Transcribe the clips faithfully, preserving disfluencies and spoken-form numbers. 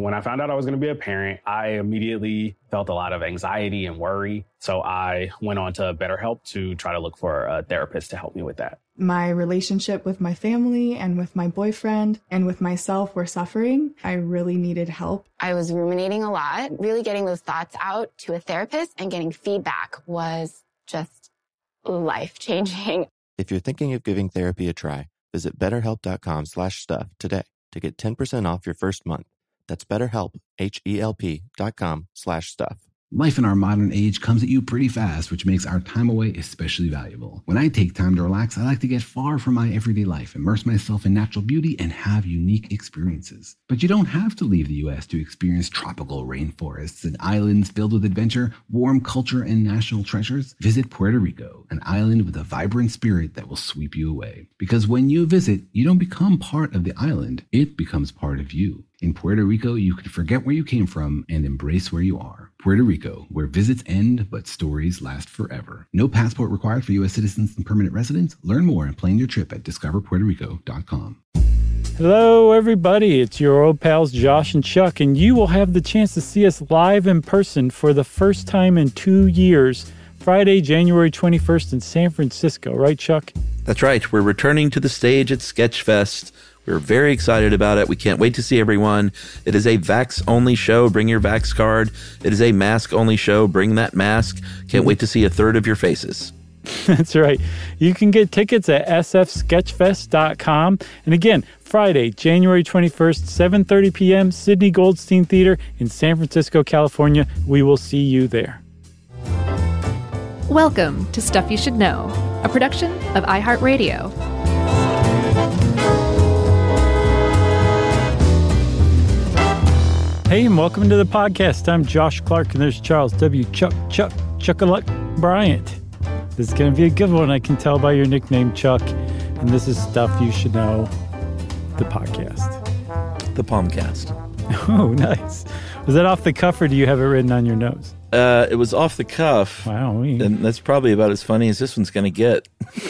When I found out I was going to be a parent, I immediately felt a lot of anxiety and worry. So I went on to BetterHelp to try to look for a therapist to help me with that. My relationship with my family and with my boyfriend and with myself were suffering. I really needed help. I was ruminating a lot. Really getting those thoughts out to a therapist and getting feedback was just life-changing. If you're thinking of giving therapy a try, visit betterhelp.com slash stuff today to get ten percent off your first month. That's BetterHelp, H-E-L-P dot com slash stuff. Life in our modern age comes at you pretty fast, which makes our time away especially valuable. When I take time to relax, I like to get far from my everyday life, immerse myself in natural beauty, and have unique experiences. But you don't have to leave the U S to experience tropical rainforests and islands filled with adventure, warm culture, and national treasures. Visit Puerto Rico, an island with a vibrant spirit that will sweep you away. Because when you visit, you don't become part of the island, it becomes part of you. In Puerto Rico, you can forget where you came from and embrace where you are. Puerto Rico, where visits end, but stories last forever. No passport required for U S citizens and permanent residents. Learn more and plan your trip at discover puerto rico dot com. Hello, everybody. It's your old pals, Josh and Chuck, and you will have the chance to see us live in person for the first time in two years, Friday, January twenty-first in San Francisco. Right, Chuck? That's right. We're returning to the stage at Sketchfest. We're very excited about it. We can't wait to see everyone. It is a Vax-only show. Bring your Vax card. It is a mask-only show. Bring that mask. Can't wait to see a third of your faces. That's right. You can get tickets at s f sketchfest dot com. And again, Friday, January twenty-first, seven thirty p.m., Sidney Goldstein Theater in San Francisco, California. We will see you there. Welcome to Stuff You Should Know, a production of iHeartRadio. Hey, and welcome to the podcast. I'm Josh Clark, and there's Charles W. Chuck Chuck Chuckaluck Bryant. This is going to be a good one, I can tell by your nickname, Chuck. And this is Stuff You Should Know, the podcast. The Palmcast. Oh, nice. Was that off the cuff, or do you have it written on your nose? Uh, it was off the cuff. Wow. And that's probably about as funny as this one's going to get.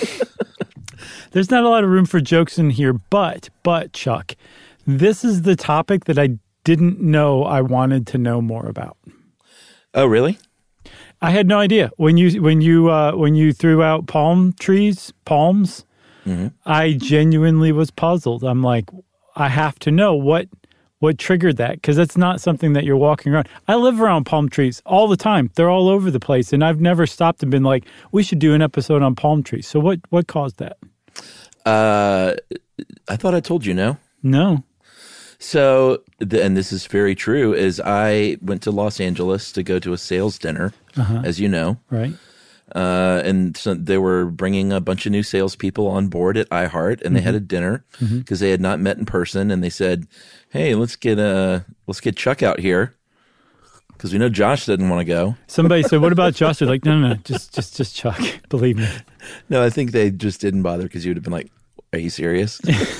There's not a lot of room for jokes in here, but, but, Chuck, this is the topic that I didn't know I wanted to know more about. Oh, really? I had no idea. When you when you uh, when you threw out palm trees, palms, mm-hmm. I genuinely was puzzled. I'm like, I have to know what what triggered that, because that's not something that you're walking around. I live around palm trees all the time. They're all over the place, and I've never stopped and been like, we should do an episode on palm trees. So what what caused that? Uh, I thought I told you, no? No. So, and this is very true, is I went to Los Angeles to go to a sales dinner, uh-huh. as you know. Right. Uh, and so they were bringing a bunch of new salespeople on board at iHeart, and mm-hmm. they had a dinner because mm-hmm. they had not met in person. And they said, hey, let's get uh, let's get Chuck out here because we know Josh didn't want to go. Somebody said, what about Josh? They're like, no, no, no, just, just, just Chuck. Believe me. No, I think they just didn't bother because you would have been like, are you serious?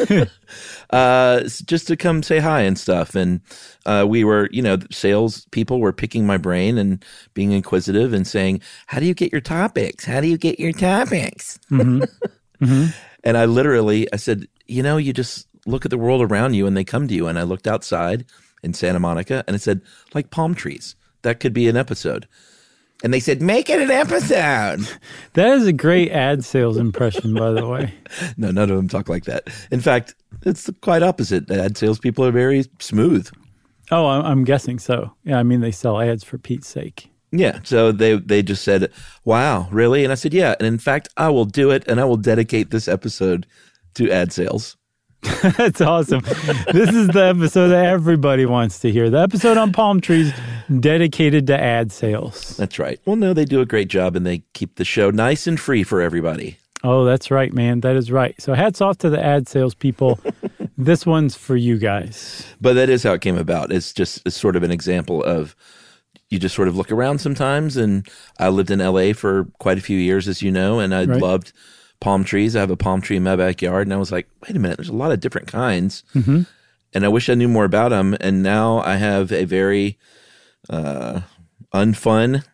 uh, just to come say hi and stuff. And uh, we were, you know, sales people were picking my brain and being inquisitive and saying, how do you get your topics? How do you get your topics? Mm-hmm. Mm-hmm. And I literally, I said, you know, you just look at the world around you and they come to you. And I looked outside in Santa Monica and it said, like palm trees. That could be an episode. And they said, make it an episode. That is a great ad sales impression, by the way. No, none of them talk like that. In fact, it's quite opposite. Ad salespeople are very smooth. Oh, I'm guessing so. Yeah, I mean, they sell ads for Pete's sake. Yeah, so they, they just said, wow, really? And I said, yeah. And in fact, I will do it, and I will dedicate this episode to ad sales. That's awesome. This is the episode that everybody wants to hear. The episode on palm trees dedicated to ad sales. That's right. Well, no, they do a great job and they keep the show nice and free for everybody. Oh, that's right, man. That is right. So hats off to the ad sales people. This one's for you guys. But that is how it came about. It's just it's sort of an example of you just sort of look around sometimes. And I lived in L A for quite a few years, as you know, and I right. loved palm trees. I have a palm tree in my backyard, and I was like, wait a minute, there's a lot of different kinds. Mm-hmm. And I wish I knew more about them. And now I have a very uh, unfun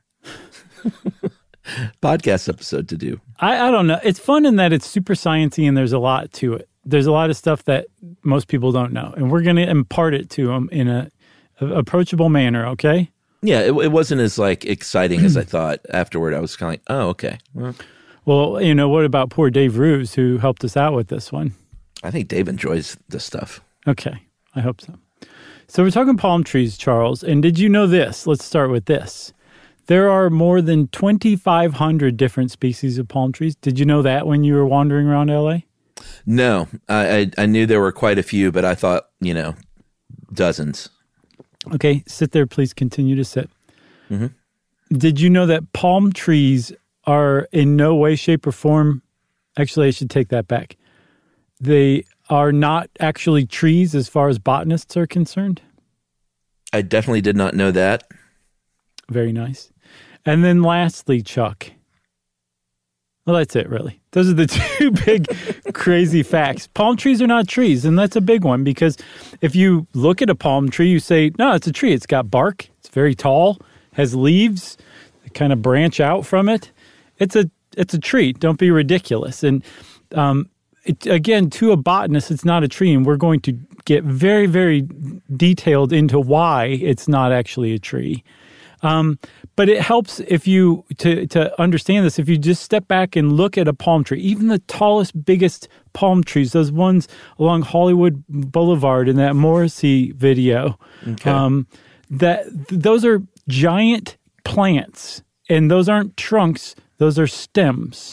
podcast episode to do. I, I don't know. It's fun in that it's super sciencey and there's a lot to it. There's a lot of stuff that most people don't know. And we're going to impart it to them in a approachable manner, okay? Yeah, it, it wasn't as like exciting as I thought afterward. I was kind of like, oh, okay. Well, well, you know, what about poor Dave Ruse, who helped us out with this one? I think Dave enjoys this stuff. Okay, I hope so. So we're talking palm trees, Charles, and did you know this? Let's start with this. There are more than twenty-five hundred different species of palm trees. Did you know that when you were wandering around L A? No, I, I, I knew there were quite a few, but I thought, you know, dozens. Okay, sit there, please. Continue to sit. Mm-hmm. Did you know that palm trees are in no way, shape, or form? Actually, I should take that back. They are not actually trees as far as botanists are concerned. I definitely did not know that. Very nice. And then lastly, Chuck. Well, that's it, really. Those are the two big, crazy facts. Palm trees are not trees, and that's a big one because if you look at a palm tree, you say, no, it's a tree. It's got bark. It's very tall, has leaves that kind of branch out from it. It's a it's a tree. Don't be ridiculous. And um, it, again, to a botanist, it's not a tree, and we're going to get very, very detailed into why it's not actually a tree. Um, but it helps if you to to understand this. If you just step back and look at a palm tree, even the tallest, biggest palm trees, those ones along Hollywood Boulevard in that Morrissey video, okay. um, that those are giant plants, and those aren't trunks; those are stems.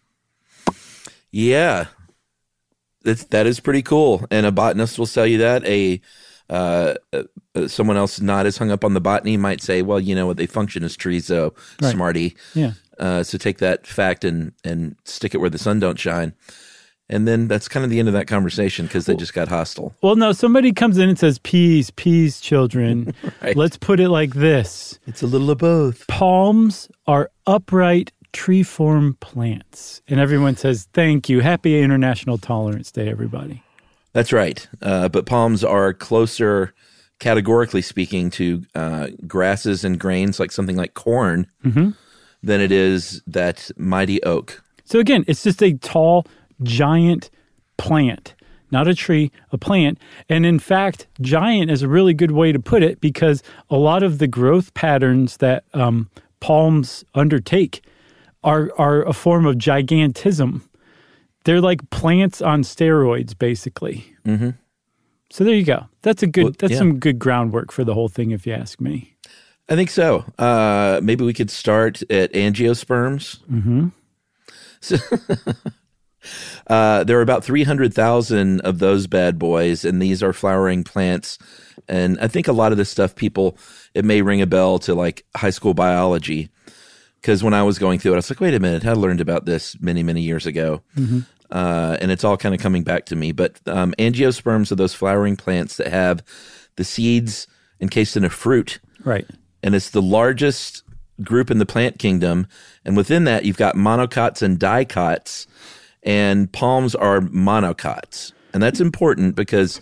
Yeah, that's that is pretty cool, and a botanist will tell you that. A Uh, uh, someone else not as hung up on the botany might say, well, you know what, they function as trees, though, right. Smarty. Yeah. Uh, so take that fact and, and stick it where the sun don't shine. And then that's kind of the end of that conversation because they just got hostile. Well, no, somebody comes in and says, peas, peas, children. Right. Let's put it like this. It's a little of both. Palms are upright tree-form plants. And everyone says, thank you. Happy International Tolerance Day, everybody. That's right. Uh, but palms are closer, categorically speaking, to uh, grasses and grains like something like corn mm-hmm. than it is that mighty oak. So again, it's just a tall, giant plant, not a tree, a plant. And in fact, giant is a really good way to put it because a lot of the growth patterns that um, palms undertake are are a form of gigantism. They're like plants on steroids, basically. Mm-hmm. So there you go. That's a good. Well, that's yeah. some good groundwork for the whole thing, if you ask me. I think so. Uh, maybe we could start at angiosperms. Mm-hmm. So, uh, there are about three hundred thousand of those bad boys, and these are flowering plants. And I think a lot of this stuff, people, it may ring a bell to like high school biology. Because when I was going through it, I was like, wait a minute, I learned about this many, many years ago. Mm-hmm. Uh, and it's all kind of coming back to me. But um, angiosperms are those flowering plants that have the seeds encased in a fruit. Right. And it's the largest group in the plant kingdom. And within that, you've got monocots and dicots. And palms are monocots. And that's important because,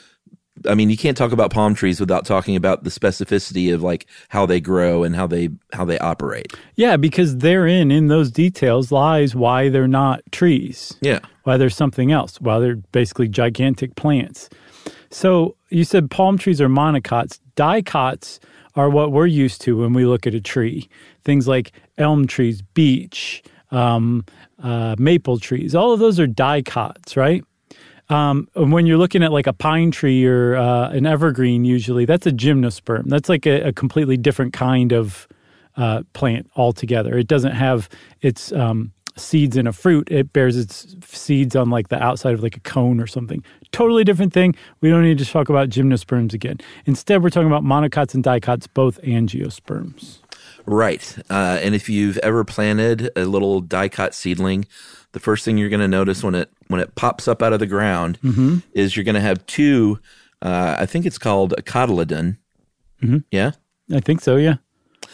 I mean, you can't talk about palm trees without talking about the specificity of like how they grow and how they how they operate. Yeah, because therein, in those details, lies why they're not trees. Yeah. Why they're something else. Why they're basically gigantic plants. So you said palm trees are monocots. Dicots are what we're used to when we look at a tree. Things like elm trees, beech, um, uh, maple trees. All of those are dicots, right? Um, when you're looking at like a pine tree or uh, an evergreen, usually that's a gymnosperm. That's like a, a completely different kind of uh, plant altogether. It doesn't have its um, seeds in a fruit. It bears its seeds on like the outside of like a cone or something. Totally different thing. We don't need to talk about gymnosperms again. Instead, we're talking about monocots and dicots, both angiosperms. Right. Uh, and if you've ever planted a little dicot seedling, the first thing you're going to notice when it when it pops up out of the ground mm-hmm. is you're going to have two, uh, I think it's called a cotyledon. Mm-hmm. Yeah? I think so, yeah.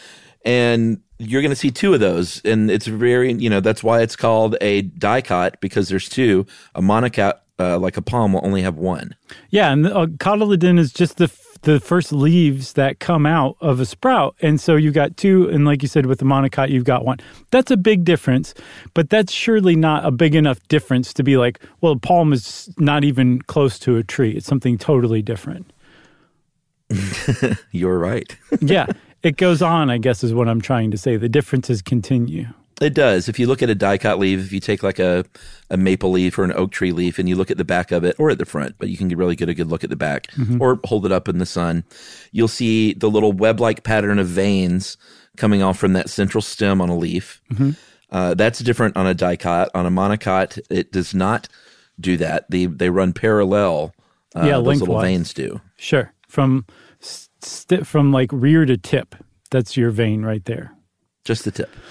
And you're going to see two of those. And it's very, you know, that's why it's called a dicot, because there's two. A monocot, uh, like a palm, will only have one. Yeah, and a cotyledon is just the f- the first leaves that come out of a sprout. And so you've got two, and like you said, with the monocot, you've got one. That's a big difference, but that's surely not a big enough difference to be like, well, a palm is not even close to a tree. It's something totally different. You're right. Yeah. It goes on, I guess, is what I'm trying to say. The differences continue. It does. If you look at a dicot leaf, if you take like a, a maple leaf or an oak tree leaf and you look at the back of it, or at the front, but you can really get a good look at the back, mm-hmm. or hold it up in the sun, you'll see the little web-like pattern of veins coming off from that central stem on a leaf. Mm-hmm. Uh, that's different on a dicot. On a monocot, it does not do that. They they run parallel. Uh, yeah, those lengthwise. Little veins do. Sure. From st- from like rear to tip. That's your vein right there. Just the tip.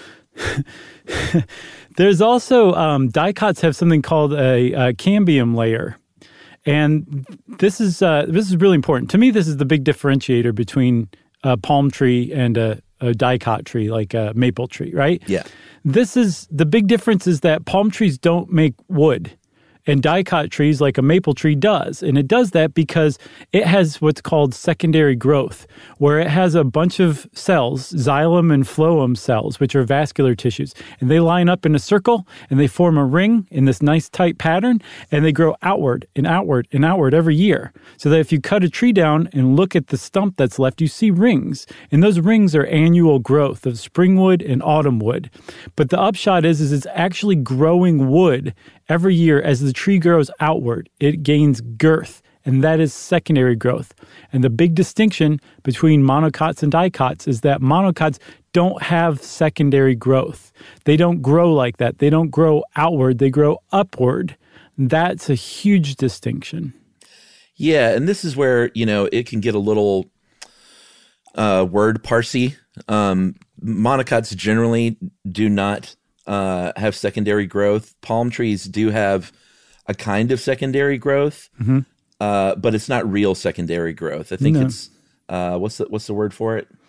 There's also, um, dicots have something called a, a cambium layer. And this is uh, this is really important. To me, this is the big differentiator between a palm tree and a, a dicot tree, like a maple tree, right? Yeah. This is, the big difference is that palm trees don't make wood. And dicot trees, like a maple tree, does. And it does that because it has what's called secondary growth, where it has a bunch of cells, xylem and phloem cells, which are vascular tissues. And they line up in a circle, and they form a ring in this nice tight pattern, and they grow outward and outward and outward every year. So that if you cut a tree down and look at the stump that's left, you see rings. And those rings are annual growth of spring wood and autumn wood. But the upshot is, is it's actually growing wood every year. As the tree grows outward, it gains girth, and that is secondary growth. And the big distinction between monocots and dicots is that monocots don't have secondary growth. They don't grow like that. They don't grow outward. They grow upward. That's a huge distinction. Yeah, and this is where, you know, it can get a little uh, word parsy. Um, monocots generally do not Uh, have secondary growth. Palm trees do have a kind of secondary growth, mm-hmm. uh, but it's not real secondary growth. I think no. it's uh, what's the what's the word for it?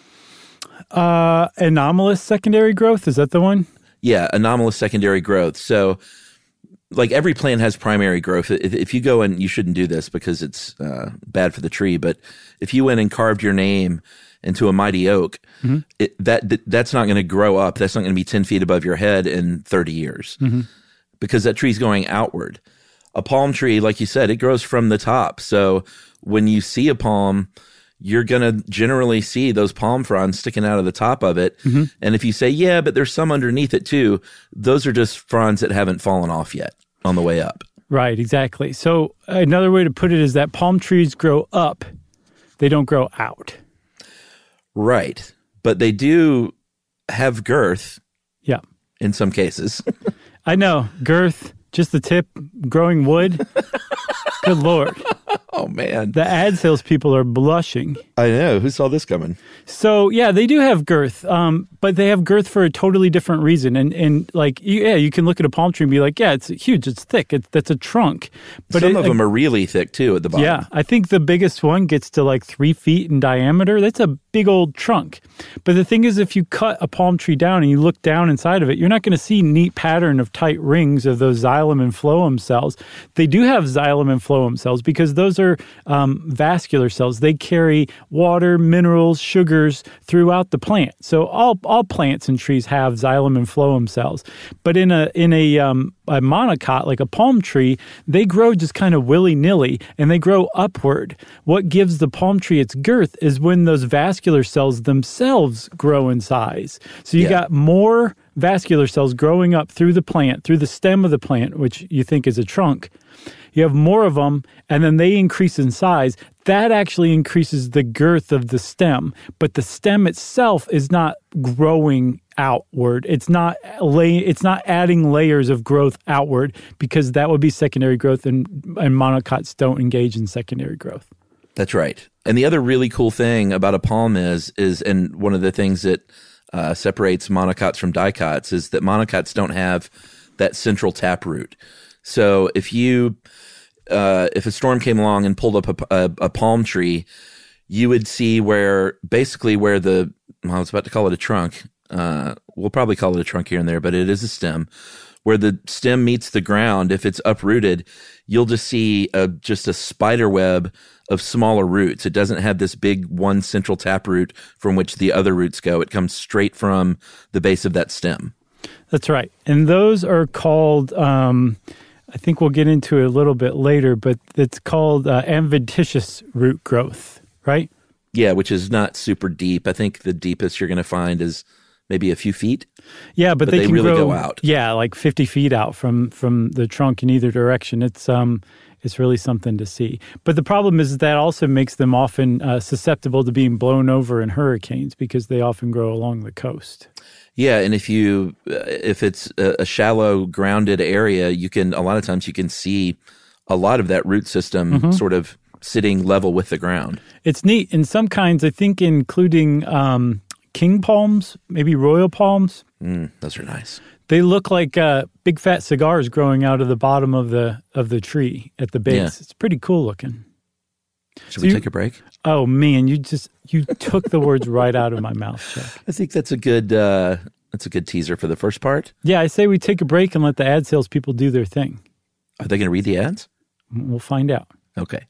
Uh, anomalous secondary growth. Is that the one? Yeah, anomalous secondary growth. So, like every plant has primary growth. If, if you go and you shouldn't do this because it's uh, bad for the tree, but if you went and carved your name into a mighty oak, mm-hmm. it, that, that that's not going to grow up. That's not going to be ten feet above your head in thirty years mm-hmm. because that tree's going outward. A palm tree, like you said, it grows from the top. So when you see a palm, you're going to generally see those palm fronds sticking out of the top of it. Mm-hmm. And if you say, yeah, but there's some underneath it too, those are just fronds that haven't fallen off yet on the way up. Right, exactly. So another way to put it is that palm trees grow up. They don't grow out. Right. But they do have girth. Yeah. In some cases. I know. Girth, just the tip, growing wood. Good Lord. Oh, man. The ad sales people are blushing. I know. Who saw this coming? So, yeah, they do have girth, um, but they have girth for a totally different reason. And, and like, yeah, you can look at a palm tree and be like, yeah, it's huge, it's thick, it's, that's a trunk. But Some it, of them are really thick, too, at the bottom. Yeah, I think the biggest one gets to like three feet in diameter. That's a big old trunk. But the thing is, if you cut a palm tree down and you look down inside of it, you're not going to see neat pattern of tight rings of those xylem and phloem cells. They do have xylem and phloem cells because those are um, vascular cells. They carry water, minerals, sugars throughout the plant. So all all plants and trees have xylem and phloem cells. But in a in a um, a monocot, like a palm tree, they grow just kind of willy-nilly, and they grow upward. What gives the palm tree its girth is when those vascular cells themselves grow in size. So you yeah. got more vascular cells growing up through the plant, through the stem of the plant, which you think is a trunk. You have more of them, and then they increase in size. That actually increases the girth of the stem, but the stem itself is not growing outward. It's not lay, It's not adding layers of growth outward because that would be secondary growth, and, and monocots don't engage in secondary growth. That's right. And the other really cool thing about a palm is, is and one of the things that uh, separates monocots from dicots is that monocots don't have that central taproot. So if you, uh, if a storm came along and pulled up a, a, a palm tree, you would see where basically where the, well, I was about to call it a trunk. Uh, we'll probably call it a trunk here and there, but it is a stem. Where the stem meets the ground, if it's uprooted, you'll just see a, just a spider web of smaller roots. It doesn't have this big one central taproot from which the other roots go. It comes straight from the base of that stem. That's right. And those are called, um, I think we'll get into it a little bit later, but it's called uh, adventitious root growth. right? Yeah, which is not super deep. I think the deepest you're going to find is maybe a few feet. Yeah, but, but they, they can really grow, go out. Yeah, like fifty feet out from from the trunk in either direction. It's um, it's really something to see. But the problem is that also makes them often uh, susceptible to being blown over in hurricanes because they often grow along the coast. Yeah, and if you if it's a, a shallow, grounded area, you can a lot of times you can see a lot of that root system mm-hmm. sort of sitting level with the ground. It's neat. In some kinds, I think, including um, king palms, maybe royal palms. Mm, those are nice. They look like uh, big fat cigars growing out of the bottom of the of the tree at the base. Yeah. It's pretty cool looking. Should so we you, take a break? Oh man, you just you took the words right out of my mouth, Chuck. I think that's a good uh, that's a good teaser for the first part. Yeah, I say we take a break and let the ad sales people do their thing. Are they going to read the ads? We'll find out. Okay.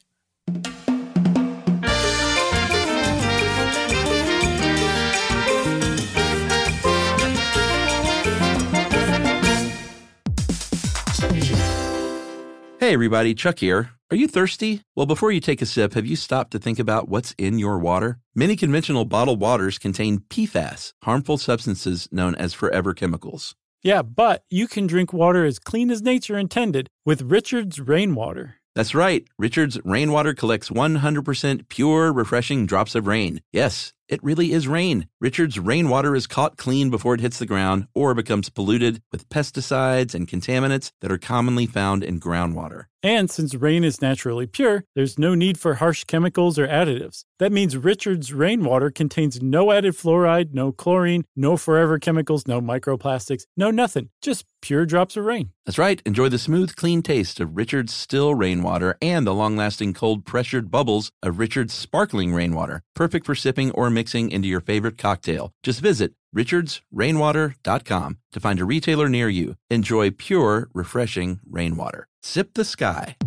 Hey everybody, Chuck here. Are you thirsty? Well, before you take a sip, have you stopped to think about what's in your water? Many conventional bottled waters contain P FAS, harmful substances known as forever chemicals. Yeah, but you can drink water as clean as nature intended with Richard's Rainwater. That's right. Richard's Rainwater collects one hundred percent pure, refreshing drops of rain. Yes, it really is rain. Richard's Rainwater is caught clean before it hits the ground or becomes polluted with pesticides and contaminants that are commonly found in groundwater. And since rain is naturally pure, there's no need for harsh chemicals or additives. That means Richard's Rainwater contains no added fluoride, no chlorine, no forever chemicals, no microplastics, no nothing. Just pure drops of rain. That's right. Enjoy the smooth, clean taste of Richard's still rainwater and the long-lasting cold pressured bubbles of Richard's sparkling rainwater. Perfect for sipping or mixing into your favorite cocktail. Just visit richards rainwater dot com to find a retailer near you. Enjoy pure, refreshing rainwater. Sip the sky.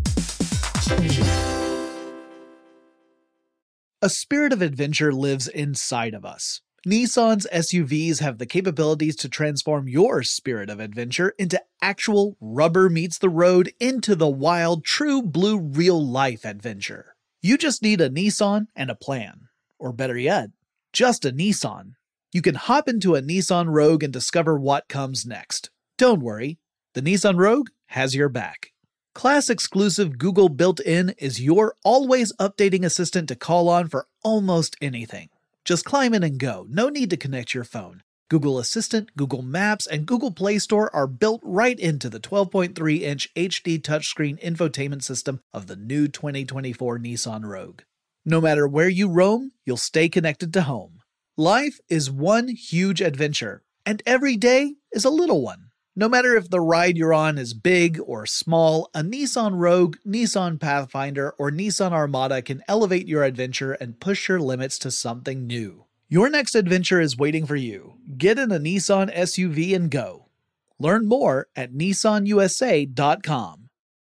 A spirit of adventure lives inside of us. Nissan's S U Vs have the capabilities to transform your spirit of adventure into actual rubber meets the road into the wild, true blue real-life adventure. You just need a Nissan and a plan. Or better yet, just a Nissan. You can hop into a Nissan Rogue and discover what comes next. Don't worry, the Nissan Rogue has your back. Class-exclusive Google built-in is your always-updating assistant to call on for almost anything. Just climb in and go. No need to connect your phone. Google Assistant, Google Maps, and Google Play Store are built right into the twelve point three inch H D touchscreen infotainment system of the new twenty twenty-four Nissan Rogue. No matter where you roam, you'll stay connected to home. Life is one huge adventure, and every day is a little one. No matter if the ride you're on is big or small, a Nissan Rogue, Nissan Pathfinder, or Nissan Armada can elevate your adventure and push your limits to something new. Your next adventure is waiting for you. Get in a Nissan S U V and go. Learn more at nissan u s a dot com.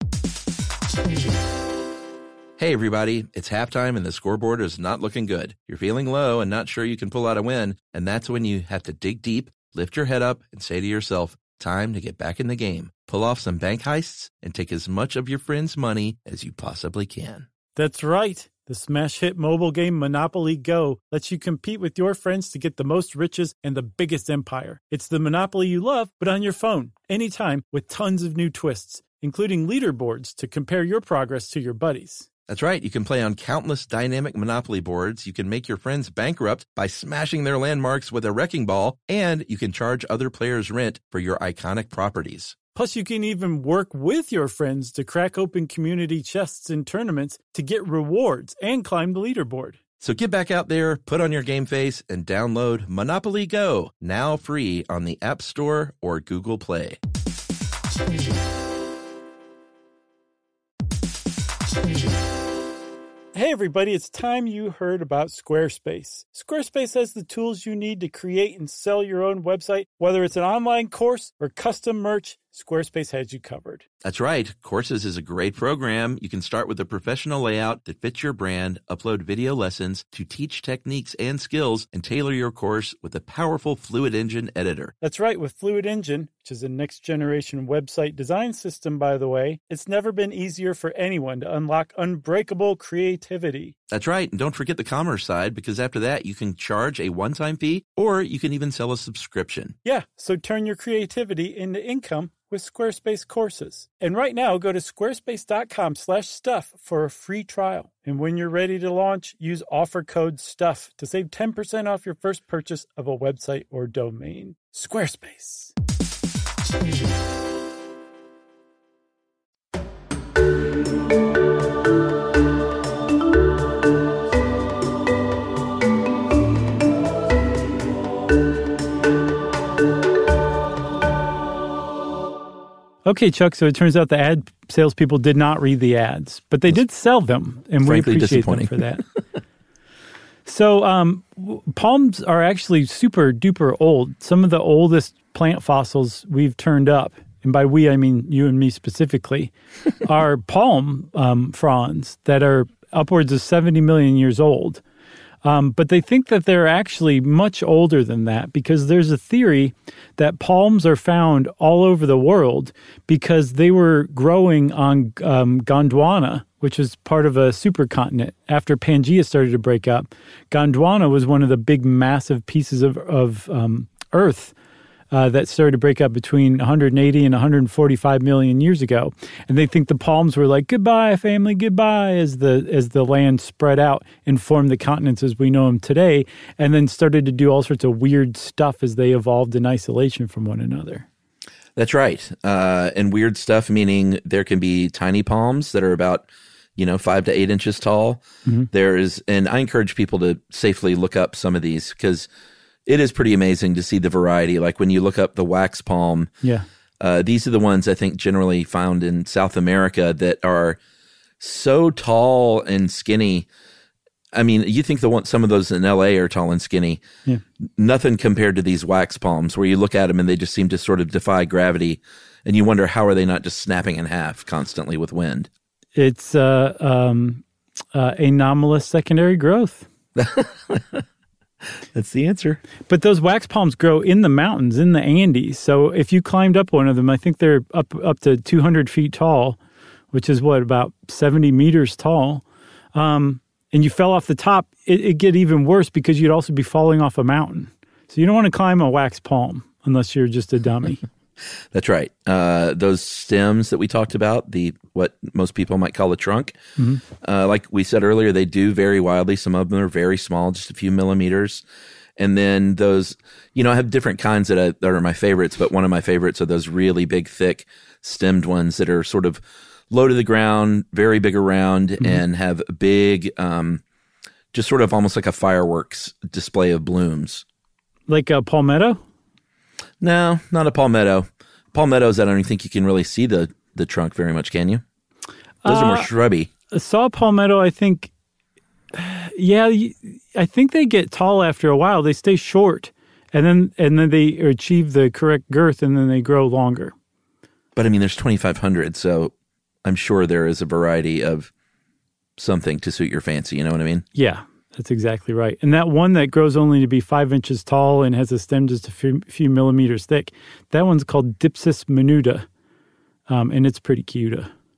Hey everybody, it's halftime and the scoreboard is not looking good. You're feeling low and not sure you can pull out a win, and that's when you have to dig deep, lift your head up, and say to yourself, time to get back in the game. Pull off some bank heists and take as much of your friends' money as you possibly can. That's right. The smash hit mobile game Monopoly Go lets you compete with your friends to get the most riches and the biggest empire. It's the Monopoly you love, but on your phone, anytime, with tons of new twists, including leaderboards to compare your progress to your buddies. That's right. You can play on countless dynamic Monopoly boards. You can make your friends bankrupt by smashing their landmarks with a wrecking ball, and you can charge other players rent for your iconic properties. Plus, you can even work with your friends to crack open community chests in tournaments to get rewards and climb the leaderboard. So get back out there, put on your game face, and download Monopoly Go, now free on the App Store or Google Play. Hey everybody, it's time you heard about Squarespace. Squarespace has the tools you need to create and sell your own website. Whether it's an online course or custom merch, Squarespace has you covered. That's right. Courses is a great program. You can start with a professional layout that fits your brand, upload video lessons to teach techniques and skills, and tailor your course with a powerful Fluid Engine editor. That's right. With Fluid Engine, which is a next-generation website design system, by the way, it's never been easier for anyone to unlock unbreakable creativity. That's right. And don't forget the commerce side, because after that, you can charge a one-time fee, or you can even sell a subscription. Yeah, so turn your creativity into income with Squarespace courses. And right now, go to squarespace.com slash stuff for a free trial. And when you're ready to launch, use offer code STUFF to save ten percent off your first purchase of a website or domain. Squarespace. Okay, Chuck, so it turns out the ad salespeople did not read the ads, but they did sell them, and we Frankly appreciate them for that. So um, palms are actually super duper old. Some of the oldest plant fossils we've turned up, and by we I mean you and me specifically, are palm um, fronds that are upwards of seventy million years old. Um, but they think that they're actually much older than that, because there's a theory that palms are found all over the world because they were growing on um, Gondwana, which is part of a supercontinent. After Pangaea started to break up, Gondwana was one of the big, massive pieces of, of um, Earth Uh, that started to break up between one hundred eighty and one hundred forty-five million years ago. And they think the palms were like, goodbye, family, goodbye, as the as the land spread out and formed the continents as we know them today, and then started to do all sorts of weird stuff as they evolved in isolation from one another. That's right. Uh, and weird stuff, meaning there can be tiny palms that are about, you know, five to eight inches tall. Mm-hmm. There's, and I encourage people to safely look up some of these, because it is pretty amazing to see the variety. Like when you look up the wax palm, yeah, uh, these are the ones I think generally found in South America that are so tall and skinny. I mean, you think the one, some of those in L A are tall and skinny. Yeah. Nothing compared to these wax palms, where you look at them and they just seem to sort of defy gravity, and you wonder, how are they not just snapping in half constantly with wind? It's uh, um, uh, anomalous secondary growth. That's the answer. But those wax palms grow in the mountains, in the Andes. So if you climbed up one of them, I think they're up up to two hundred feet tall, which is what, about seventy meters tall. Um, and you fell off the top, it, it'd get even worse, because you'd also be falling off a mountain. So you don't want to climb a wax palm unless you're just a dummy. That's right. Uh, those stems that we talked about, the what most people might call a trunk, mm-hmm. uh, like we said earlier, they do vary wildly. Some of them are very small, just a few millimeters. And then those, you know, I have different kinds that, I, that are my favorites, but one of my favorites are those really big, thick stemmed ones that are sort of low to the ground, very big around, mm-hmm. and have a big, um, just sort of almost like a fireworks display of blooms. Like a palmetto? No, not a palmetto. Palmettos, I don't even think you can really see the, the trunk very much, can you? Those uh, are more shrubby. A saw palmetto, I think, yeah, I think they get tall after a while. They stay short, and then and then they achieve the correct girth, and then they grow longer. But I mean, there's twenty-five hundred, so I'm sure there is a variety of something to suit your fancy. You know what I mean? Yeah. That's exactly right. And that one that grows only to be five inches tall and has a stem just a few, few millimeters thick, that one's called Dipsis minuta, um, and it's pretty cute.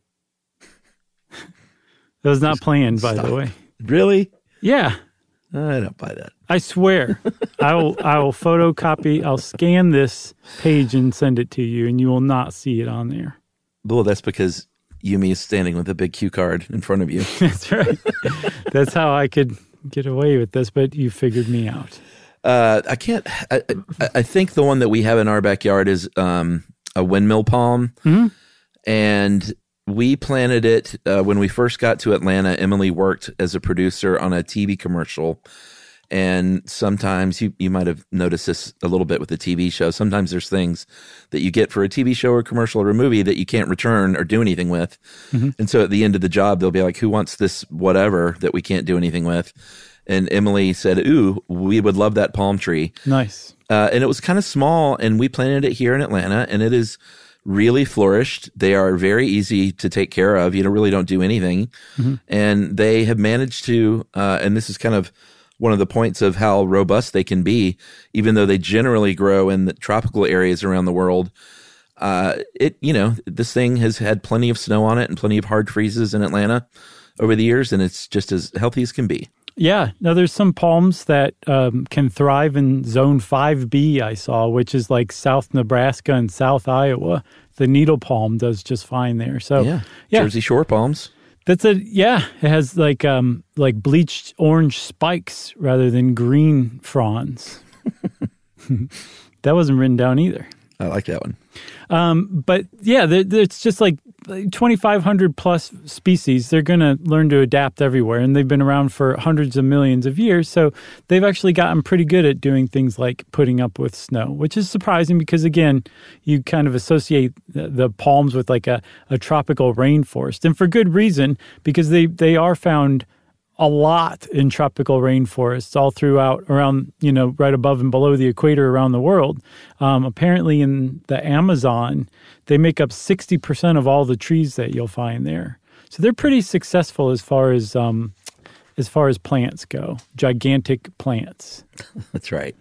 That was not planned, by Stop. the way. Really? Yeah. I don't buy that. I swear. I will I will photocopy, I'll scan this page and send it to you, and you will not see it on there. Well, that's because Yumi is standing with a big cue card in front of you. That's right. That's how I could get away with this, but you figured me out. Uh, I can't. I, I, I think the one that we have in our backyard is um, a windmill palm, mm-hmm. and we planted it uh, when we first got to Atlanta. Emily worked as a producer on a T V commercial, and sometimes you you might have noticed this a little bit with the T V show. Sometimes there's things that you get for a T V show or commercial or a movie that you can't return or do anything with. Mm-hmm. And so at the end of the job, they'll be like, who wants this whatever that we can't do anything with? And Emily said, ooh, we would love that palm tree. Nice. Uh, and it was kind of small, and we planted it here in Atlanta, and it is really flourished. They are very easy to take care of. You don't really don't do anything. Mm-hmm. And they have managed to, uh, and this is kind of one of the points of how robust they can be, even though they generally grow in the tropical areas around the world. Uh, it, you know, this thing has had plenty of snow on it and plenty of hard freezes in Atlanta. over the years, and it's just as healthy as can be. Yeah. Now, there's some palms that um, can thrive in zone five B, I saw, which is like South Nebraska and South Iowa. The needle palm does just fine there. So, yeah. yeah. Jersey Shore palms. That's a, yeah, it has like um like bleached orange spikes rather than green fronds. That wasn't written down either. I like that one. Um, but yeah, there, there, it's just like twenty-five hundred plus species. They're going to learn to adapt everywhere, and they've been around for hundreds of millions of years. So they've actually gotten pretty good at doing things like putting up with snow, which is surprising because, again, you kind of associate the, the palms with like a, a tropical rainforest, and for good reason, because they, they are found a lot in tropical rainforests all throughout around, you know, right above and below the equator around the world. Um, apparently in the Amazon, they make up sixty percent of all the trees that you'll find there. So they're pretty successful as far as um, as far as plants go, gigantic plants. That's right.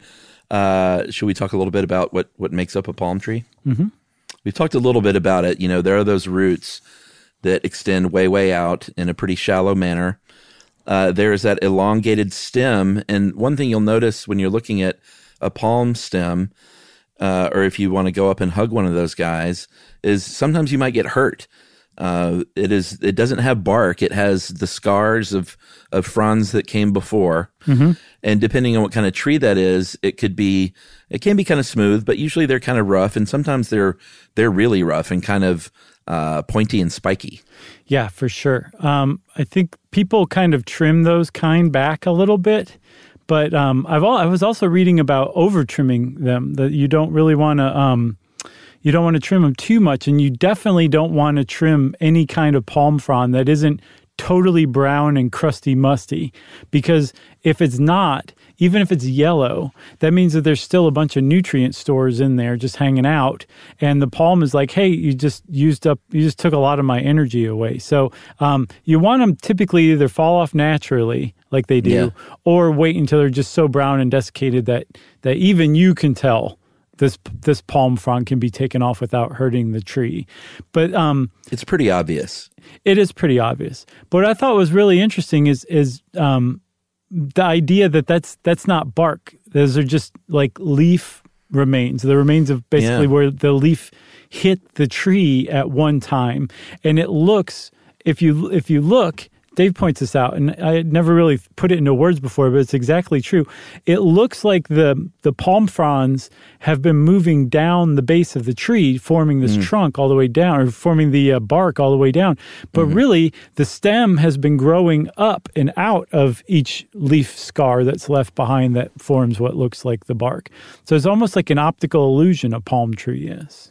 Uh, should we talk a little bit about what, what makes up a palm tree? Mm-hmm. We've talked a little bit about it. You know, there are those roots that extend way, way out in a pretty shallow manner. Uh, there's that elongated stem. And one thing you'll notice when you're looking at a palm stem, uh, or if you want to go up and hug one of those guys, is sometimes you might get hurt. Uh, it is. It doesn't have bark. It has the scars of, of fronds that came before. Mm-hmm. And depending on what kind of tree that is, it could be, it can be kind of smooth, but usually they're kind of rough. And sometimes they're, they're really rough and kind of uh, pointy and spiky. Yeah, for sure. Um, I think people kind of trim those kind back a little bit, but um, I've all, I was also reading about over trimming them, that you don't really want to um, you don't want to trim them too much, and you definitely don't want to trim any kind of palm frond that isn't totally brown and crusty musty, because if it's not, even if it's yellow, that means that there's still a bunch of nutrient stores in there just hanging out, and the palm is like, hey, you just used up, you just took a lot of my energy away. So um, you want them typically either fall off naturally, like they do, yeah. or wait until they're just so brown and desiccated that that even you can tell this this palm frond can be taken off without hurting the tree. But um, it's pretty obvious. It is pretty obvious. But what I thought was really interesting is is um, the idea that that's that's not bark. Those are just like leaf remains, the remains of basically Yeah. where the leaf hit the tree at one time. And it looks, if you if you look, Dave points this out, and I had never really put it into words before, but it's exactly true. It looks like the the palm fronds have been moving down the base of the tree, forming this mm. trunk all the way down, or forming the uh, bark all the way down. But mm-hmm. really, the stem has been growing up and out of each leaf scar that's left behind that forms what looks like the bark. So it's almost like an optical illusion a palm tree is.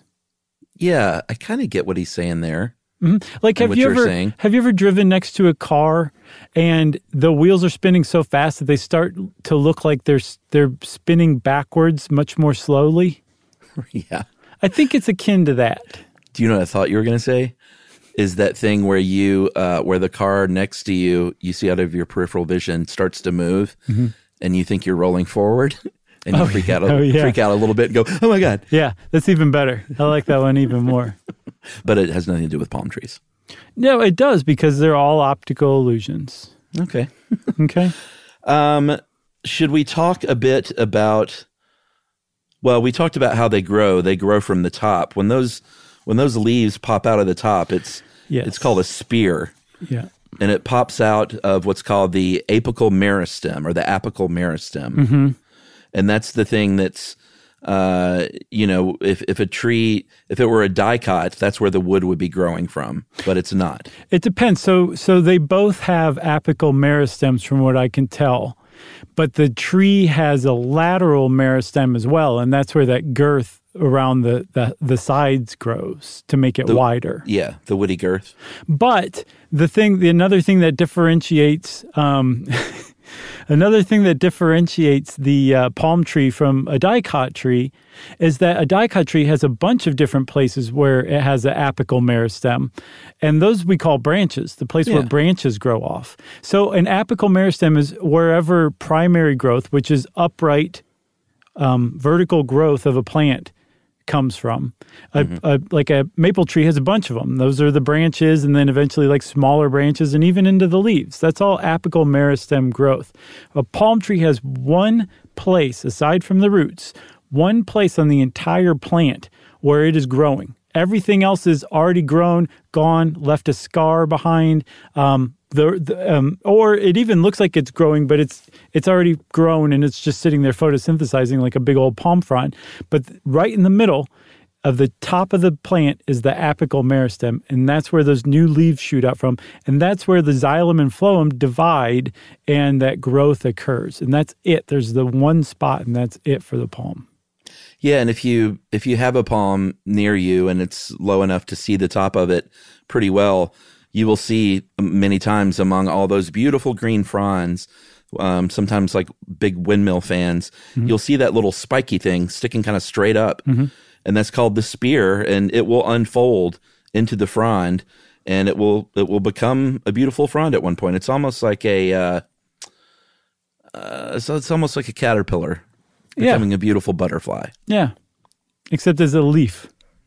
Yeah, I kind of get what he's saying there. Mm-hmm. Like, have what you you're ever saying. have you ever driven next to a car and the wheels are spinning so fast that they start to look like they're they're spinning backwards much more slowly? Yeah, I think it's akin to that. Do you know what I thought you were going to say? Is that thing where you uh, where the car next to you, you see out of your peripheral vision, starts to move, mm-hmm. and you think you're rolling forward, and you oh, freak out a, oh, yeah. freak out a little bit and go, "Oh my god!" Yeah, that's even better. I like that one even more. But it has nothing to do with palm trees. No, it does, because they're all optical illusions. Okay. Okay. Um, should we talk a bit about, well, we talked about how they grow. They grow from the top. When those when those leaves pop out of the top, it's yes. it's called a spear. Yeah. And it pops out of what's called the apical meristem, or the apical meristem. Mm-hmm. And that's the thing that's, uh, you know, if, if a tree, if it were a dicot, that's where the wood would be growing from, but it's not. It depends. So, so they both have apical meristems from what I can tell, but the tree has a lateral meristem as well. And that's where that girth around the, the, the sides grows to make it the, wider. Yeah. The woody girth. But the thing, the another thing that differentiates, um, Another thing that differentiates the uh, palm tree from a dicot tree is that a dicot tree has a bunch of different places where it has an apical meristem, and those we call branches, the place yeah. where branches grow off. So an apical meristem is wherever primary growth, which is upright um, vertical growth of a plant, comes from. A, Mm-hmm. a, like a maple tree has a bunch of them. Those are the branches, and then eventually like smaller branches and even into the leaves. That's all apical meristem growth. A palm tree has one place, aside from the roots, one place on the entire plant where it is growing. Everything else is already grown, gone, left a scar behind. Um, the, the um, or it even looks like it's growing, but it's it's already grown and it's just sitting there photosynthesizing like a big old palm frond. But right in the middle of the top of the plant is the apical meristem, and that's where those new leaves shoot out from, and that's where the xylem and phloem divide, and that growth occurs. And that's it. There's the one spot, and that's it for the palm. Yeah, and if you if you have a palm near you and it's low enough to see the top of it pretty well, you will see many times among all those beautiful green fronds, um, sometimes like big windmill fans, mm-hmm. you'll see that little spiky thing sticking kind of straight up, mm-hmm. and that's called the spear, and it will unfold into the frond, and it will it will become a beautiful frond at one point. It's almost like a uh, uh, so it's almost like a caterpillar. Becoming yeah. a beautiful butterfly. Yeah. Except as a leaf.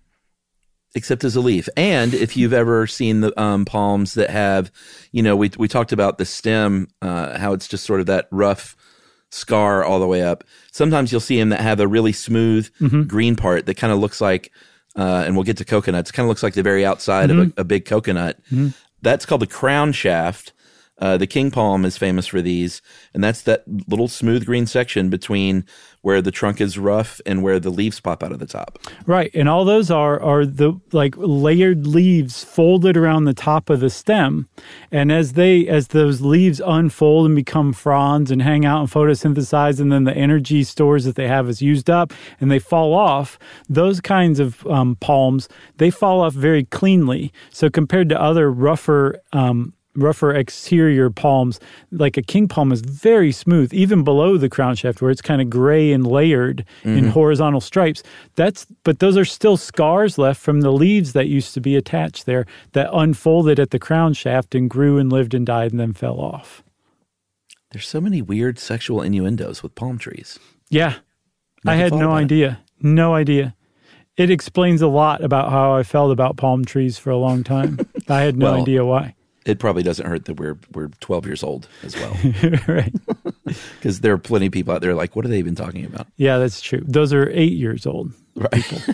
Except as a leaf. And if you've ever seen the um, palms that have, you know, we we talked about the stem, uh, how it's just sort of that rough scar all the way up. Sometimes you'll see them that have a really smooth mm-hmm. green part that kind of looks like, uh, and we'll get to coconuts, kind of looks like the very outside mm-hmm. of a, a big coconut. Mm-hmm. That's called the crown shaft. Uh, the king palm is famous for these, and that's that little smooth green section between where the trunk is rough and where the leaves pop out of the top. Right, and all those are are the like layered leaves folded around the top of the stem, and as they as those leaves unfold and become fronds and hang out and photosynthesize, and then the energy stores that they have is used up and they fall off. Those kinds of um, palms, they fall off very cleanly. So compared to other rougher um, rougher exterior palms, like a king palm is very smooth, even below the crown shaft where it's kind of gray and layered mm-hmm. in horizontal stripes. That's but those are still scars left from the leaves that used to be attached there that unfolded at the crown shaft and grew and lived and died and then fell off. There's so many weird sexual innuendos with palm trees. Yeah. Never I had no idea. It. No idea. It explains a lot about how I felt about palm trees for a long time. I had no well, idea why. It probably doesn't hurt that we're we're twelve years old as well. Right. Because there are plenty of people out there like, what are they even talking about? Yeah, that's true. Those are eight years old. Right.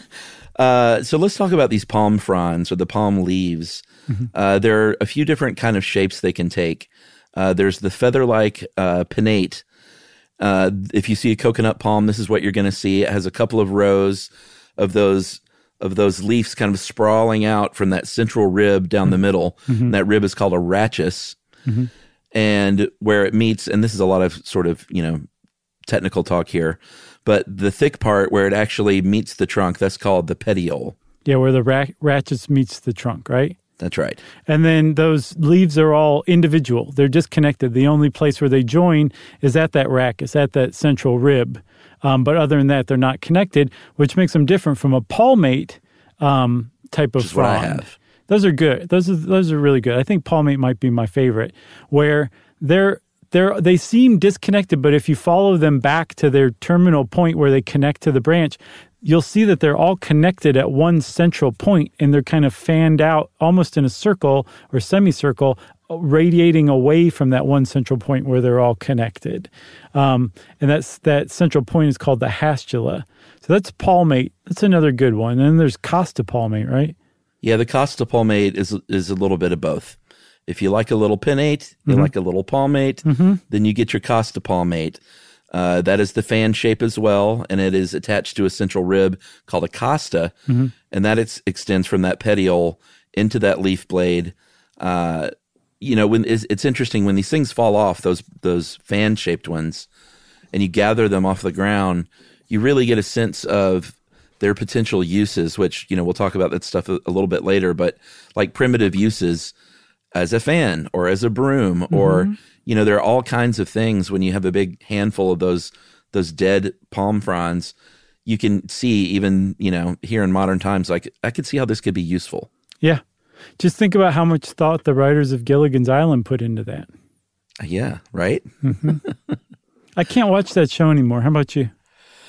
uh, so let's talk about these palm fronds or the palm leaves. Mm-hmm. Uh, there are a few different kind of shapes they can take. Uh, there's the feather-like uh, pinnate. Uh, if you see a coconut palm, this is what you're going to see. It has a couple of rows of those of those leaves kind of sprawling out from that central rib down mm-hmm. the middle. Mm-hmm. And that rib is called a rachis. Mm-hmm. And where it meets, and this is a lot of sort of, you know, technical talk here, but the thick part where it actually meets the trunk, that's called the petiole. Yeah, where the ra- rachis meets the trunk, right? That's right. And then those leaves are all individual. They're disconnected. The only place where they join is at that rachis, at that central rib. Um, but other than that, they're not connected, which makes them different from a palmate um, type of frond. What I have. Those are good. Those are those are really good. I think palmate might be my favorite, where they're they're they seem disconnected, but if you follow them back to their terminal point where they connect to the branch, you'll see that they're all connected at one central point, and they're kind of fanned out almost in a circle or semicircle, radiating away from that one central point where they're all connected. Um, and that's that central point is called the hastula. So that's palmate. That's another good one. And then there's costopalmate, right? Yeah, the costopalmate is is a little bit of both. If you like a little pinnate, you mm-hmm. like a little palmate, mm-hmm. then you get your costopalmate. Uh, that is the fan shape as well, and it is attached to a central rib called a costa, mm-hmm. and that it's, extends from that petiole into that leaf blade. Uh, you know, when it's, it's interesting when these things fall off, those those fan shaped ones, and you gather them off the ground, you really get a sense of their potential uses. Which, you know, we'll talk about that stuff a, a little bit later. But like primitive uses as a fan or as a broom, mm-hmm. or you know, there are all kinds of things when you have a big handful of those those dead palm fronds. You can see even, you know, here in modern times, like I could see how this could be useful. Yeah. Just think about how much thought the writers of Gilligan's Island put into that. Yeah, right? Mm-hmm. I can't watch that show anymore. How about you?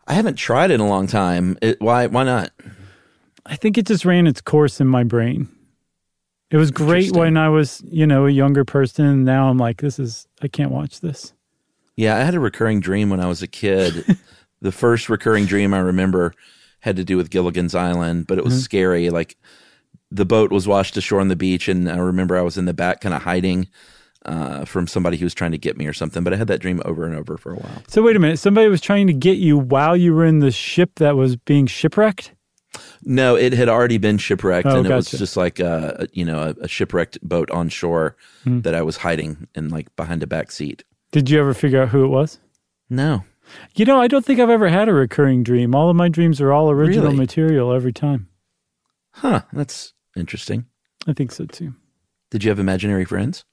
I haven't tried it in a long time. It, why? Why not? I think it just ran its course in my brain. It was great when I was, you know, a younger person. And now I'm like, this is, I can't watch this. Yeah, I had a recurring dream when I was a kid. The first recurring dream I remember had to do with Gilligan's Island, but it was mm-hmm. scary. Like the boat was washed ashore on the beach, and I remember I was in the back kind of hiding uh, from somebody who was trying to get me or something. But I had that dream over and over for a while. So wait a minute. Somebody was trying to get you while you were in the ship that was being shipwrecked? No, it had already been shipwrecked, oh, and it gotcha. was just like a, you know, a, a shipwrecked boat on shore mm-hmm. that I was hiding in, like behind a back seat. Did you ever figure out who it was? No. You know, I don't think I've ever had a recurring dream. All of my dreams are all original really? material every time. Huh, that's interesting. I think so too. Did you have imaginary friends?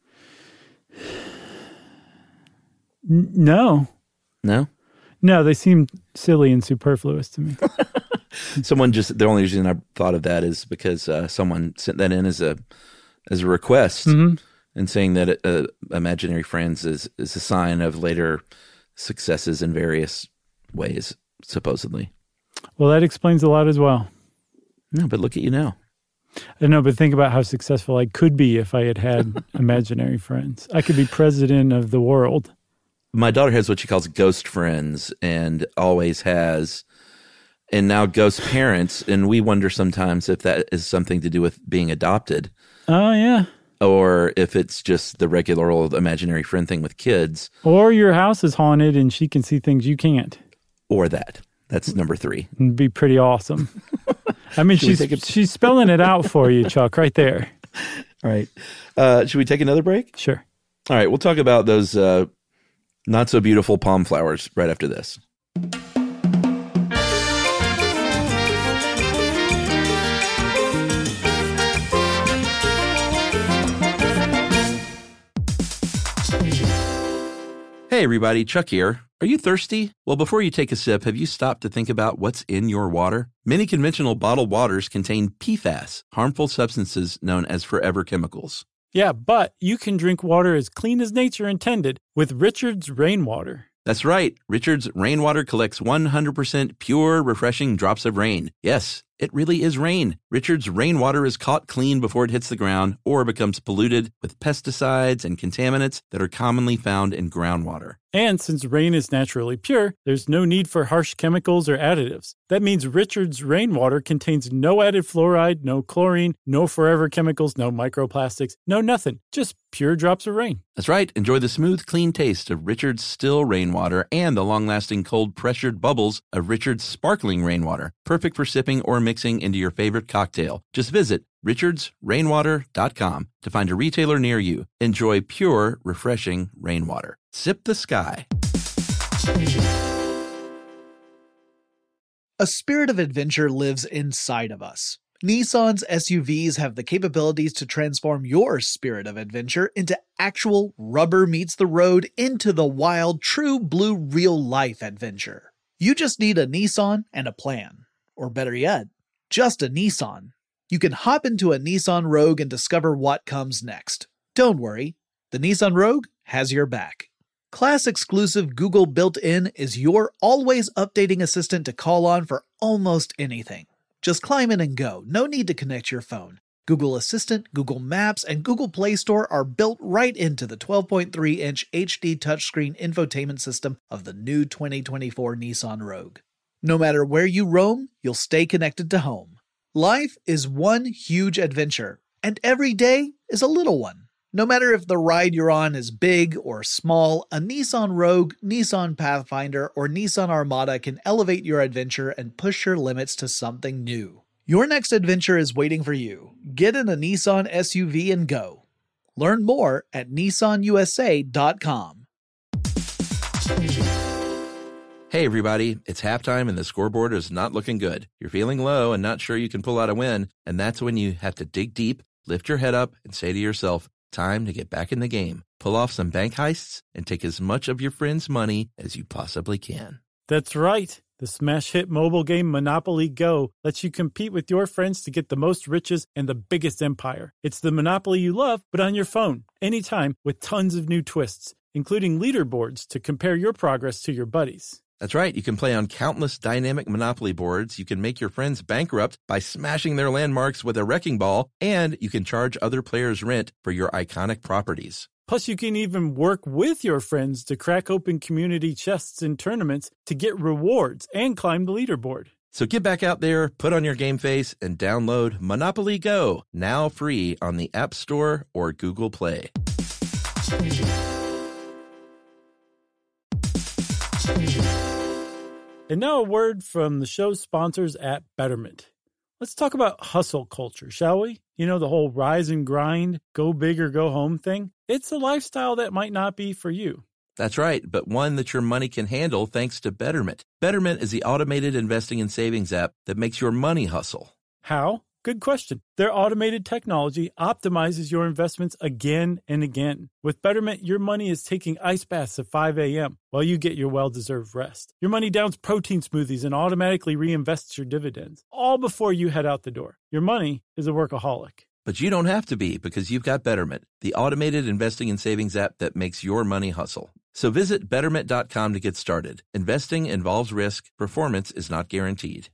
N- no. No? No, they seem silly and superfluous to me. Someone just, the only reason I thought of that is because uh, someone sent that in as a as a request mm-hmm. and saying that uh, imaginary friends is, is a sign of later successes in various ways, supposedly. Well, that explains a lot as well. No, but look at you now. I know, but think about how successful I could be if I had had imaginary friends. I could be president of the world. My daughter has what she calls ghost friends and always has, and now ghost parents, and we wonder sometimes if that is something to do with being adopted. Oh, yeah. Or if it's just the regular old imaginary friend thing with kids. Or your house is haunted and she can see things you can't. Or that. That's number three. It'd be pretty awesome. I mean, she's a- she's spelling it out for you, Chuck, right there. All right. Uh, should we take another break? Sure. All right. We'll talk about those uh, not so beautiful palm flowers right after this. Hey everybody, Chuck here. Are you thirsty? Well, before you take a sip, have you stopped to think about what's in your water? Many conventional bottled waters contain P FAS, harmful substances known as forever chemicals. Yeah, but you can drink water as clean as nature intended with Richard's Rainwater. That's right. Richard's Rainwater collects one hundred percent pure, refreshing drops of rain. Yes, it really is rain. Richard's Rainwater is caught clean before it hits the ground or becomes polluted with pesticides and contaminants that are commonly found in groundwater. And since rain is naturally pure, there's no need for harsh chemicals or additives. That means Richard's Rainwater contains no added fluoride, no chlorine, no forever chemicals, no microplastics, no nothing. Just pure drops of rain. That's right. Enjoy the smooth, clean taste of Richard's still rainwater and the long-lasting cold pressured bubbles of Richard's sparkling rainwater. Perfect for sipping or mixing into your favorite cocktail. Just visit richards rainwater dot com to find a retailer near you. Enjoy pure, refreshing rainwater. Sip the sky. A spirit of adventure lives inside of us. Nissan's S U Vs have the capabilities to transform your spirit of adventure into actual rubber meets the road, into the wild, true blue, real life adventure. You just need a Nissan and a plan. Or better yet, just a Nissan. You can hop into a Nissan Rogue and discover what comes next. Don't worry, the Nissan Rogue has your back. Class-exclusive Google built-in is your always updating assistant to call on for almost anything. Just climb in and go. No need to connect your phone. Google Assistant, Google Maps, and Google Play Store are built right into the twelve point three inch H D touchscreen infotainment system of the new twenty twenty-four Nissan Rogue. No matter where you roam, you'll stay connected to home. Life is one huge adventure, and every day is a little one. No matter if the ride you're on is big or small, a Nissan Rogue, Nissan Pathfinder, or Nissan Armada can elevate your adventure and push your limits to something new. Your next adventure is waiting for you. Get in a Nissan S U V and go. Learn more at nissan u s a dot com. Hey everybody, it's halftime and the scoreboard is not looking good. You're feeling low and not sure you can pull out a win, and that's when you have to dig deep, lift your head up, and say to yourself, time to get back in the game. Pull off some bank heists and take as much of your friends' money as you possibly can. That's right. The smash hit mobile game Monopoly Go lets you compete with your friends to get the most riches and the biggest empire. It's the Monopoly you love, but on your phone, anytime, with tons of new twists, including leaderboards to compare your progress to your buddies. That's right. You can play on countless dynamic Monopoly boards. You can make your friends bankrupt by smashing their landmarks with a wrecking ball, and you can charge other players rent for your iconic properties. Plus, you can even work with your friends to crack open community chests in tournaments to get rewards and climb the leaderboard. So get back out there, put on your game face, and download Monopoly Go, now free on the App Store or Google Play. And now a word from the show's sponsors at Betterment. Let's talk about hustle culture, shall we? You know, the whole rise and grind, go big or go home thing. It's a lifestyle that might not be for you. That's right, but one that your money can handle thanks to Betterment. Betterment is the automated investing and savings app that makes your money hustle. How? Good question. Their automated technology optimizes your investments again and again. With Betterment, your money is taking ice baths at five a.m. while you get your well-deserved rest. Your money downs protein smoothies and automatically reinvests your dividends, all before you head out the door. Your money is a workaholic. But you don't have to be, because you've got Betterment, the automated investing and savings app that makes your money hustle. So visit betterment dot com to get started. Investing involves risk. Performance is not guaranteed.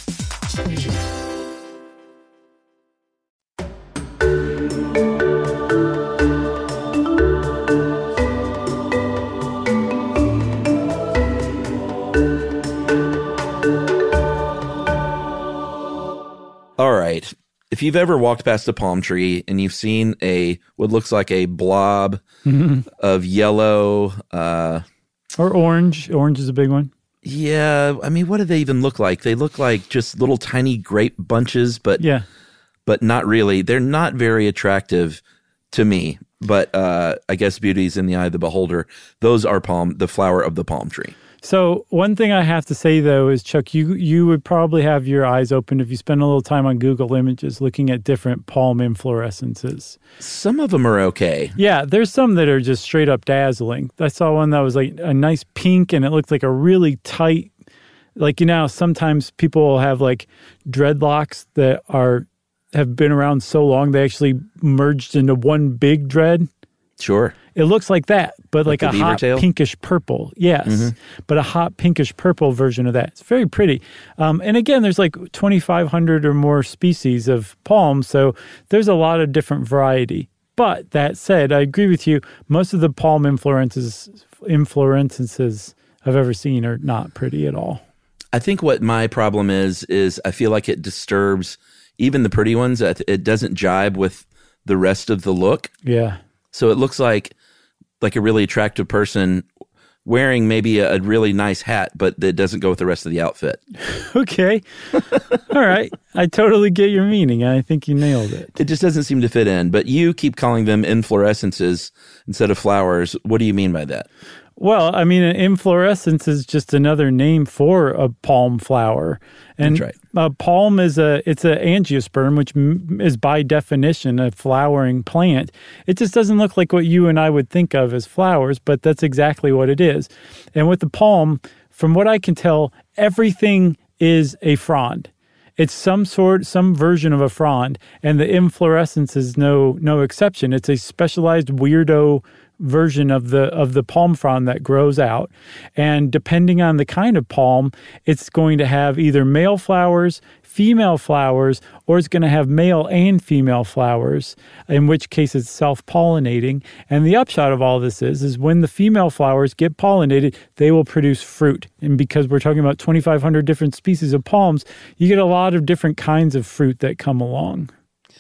All right. If you've ever walked past a palm tree and you've seen a what looks like a blob mm-hmm. of yellow, uh, or orange, orange is a big one. Yeah, I mean, what do they even look like? They look like just little tiny grape bunches, but yeah, but not really. They're not very attractive to me. But uh, I guess beauty's in the eye of the beholder. Those are palm, the flower of the palm tree. So one thing I have to say, though, is, Chuck, you you would probably have your eyes open if you spend a little time on Google Images looking at different palm inflorescences. Some of them are okay. Yeah, there's some that are just straight up dazzling. I saw one that was like a nice pink, and it looked like a really tight, like, you know, sometimes people will have like dreadlocks that are have been around so long they actually merged into one big dread. Sure. It looks like that, but like, like a hot tail? pinkish purple. Yes, mm-hmm. but a hot pinkish purple version of that. It's very pretty. Um, and again, there's like twenty-five hundred or more species of palm, so there's a lot of different variety. But that said, I agree with you. Most of the palm inflorescences, inflorescences I've ever seen are not pretty at all. I think what my problem is, is I feel like it disturbs even the pretty ones. It doesn't jibe with the rest of the look. Yeah. So it looks like like a really attractive person wearing maybe a, a really nice hat, but that doesn't go with the rest of the outfit. Okay. All right. I totally get your meaning. I think you nailed it. It just doesn't seem to fit in. But you keep calling them inflorescences instead of flowers. What do you mean by that? Well, I mean, an inflorescence is just another name for a palm flower. And That's right. A palm is a it's an angiosperm, which m- is by definition a flowering plant. It just doesn't look like what you and I would think of as flowers, but that's exactly what it is. And with the palm, from what I can tell, everything is a frond. It's some sort, some version of a frond, and the inflorescence is no no exception. It's a specialized weirdo version of the of the palm frond that grows out, and depending on the kind of palm, it's going to have either male flowers, female flowers, or it's going to have male and female flowers, in which case it's self-pollinating. And the upshot of all this is is when the female flowers get pollinated, they will produce fruit. And because we're talking about twenty-five hundred different species of palms, you get a lot of different kinds of fruit that come along.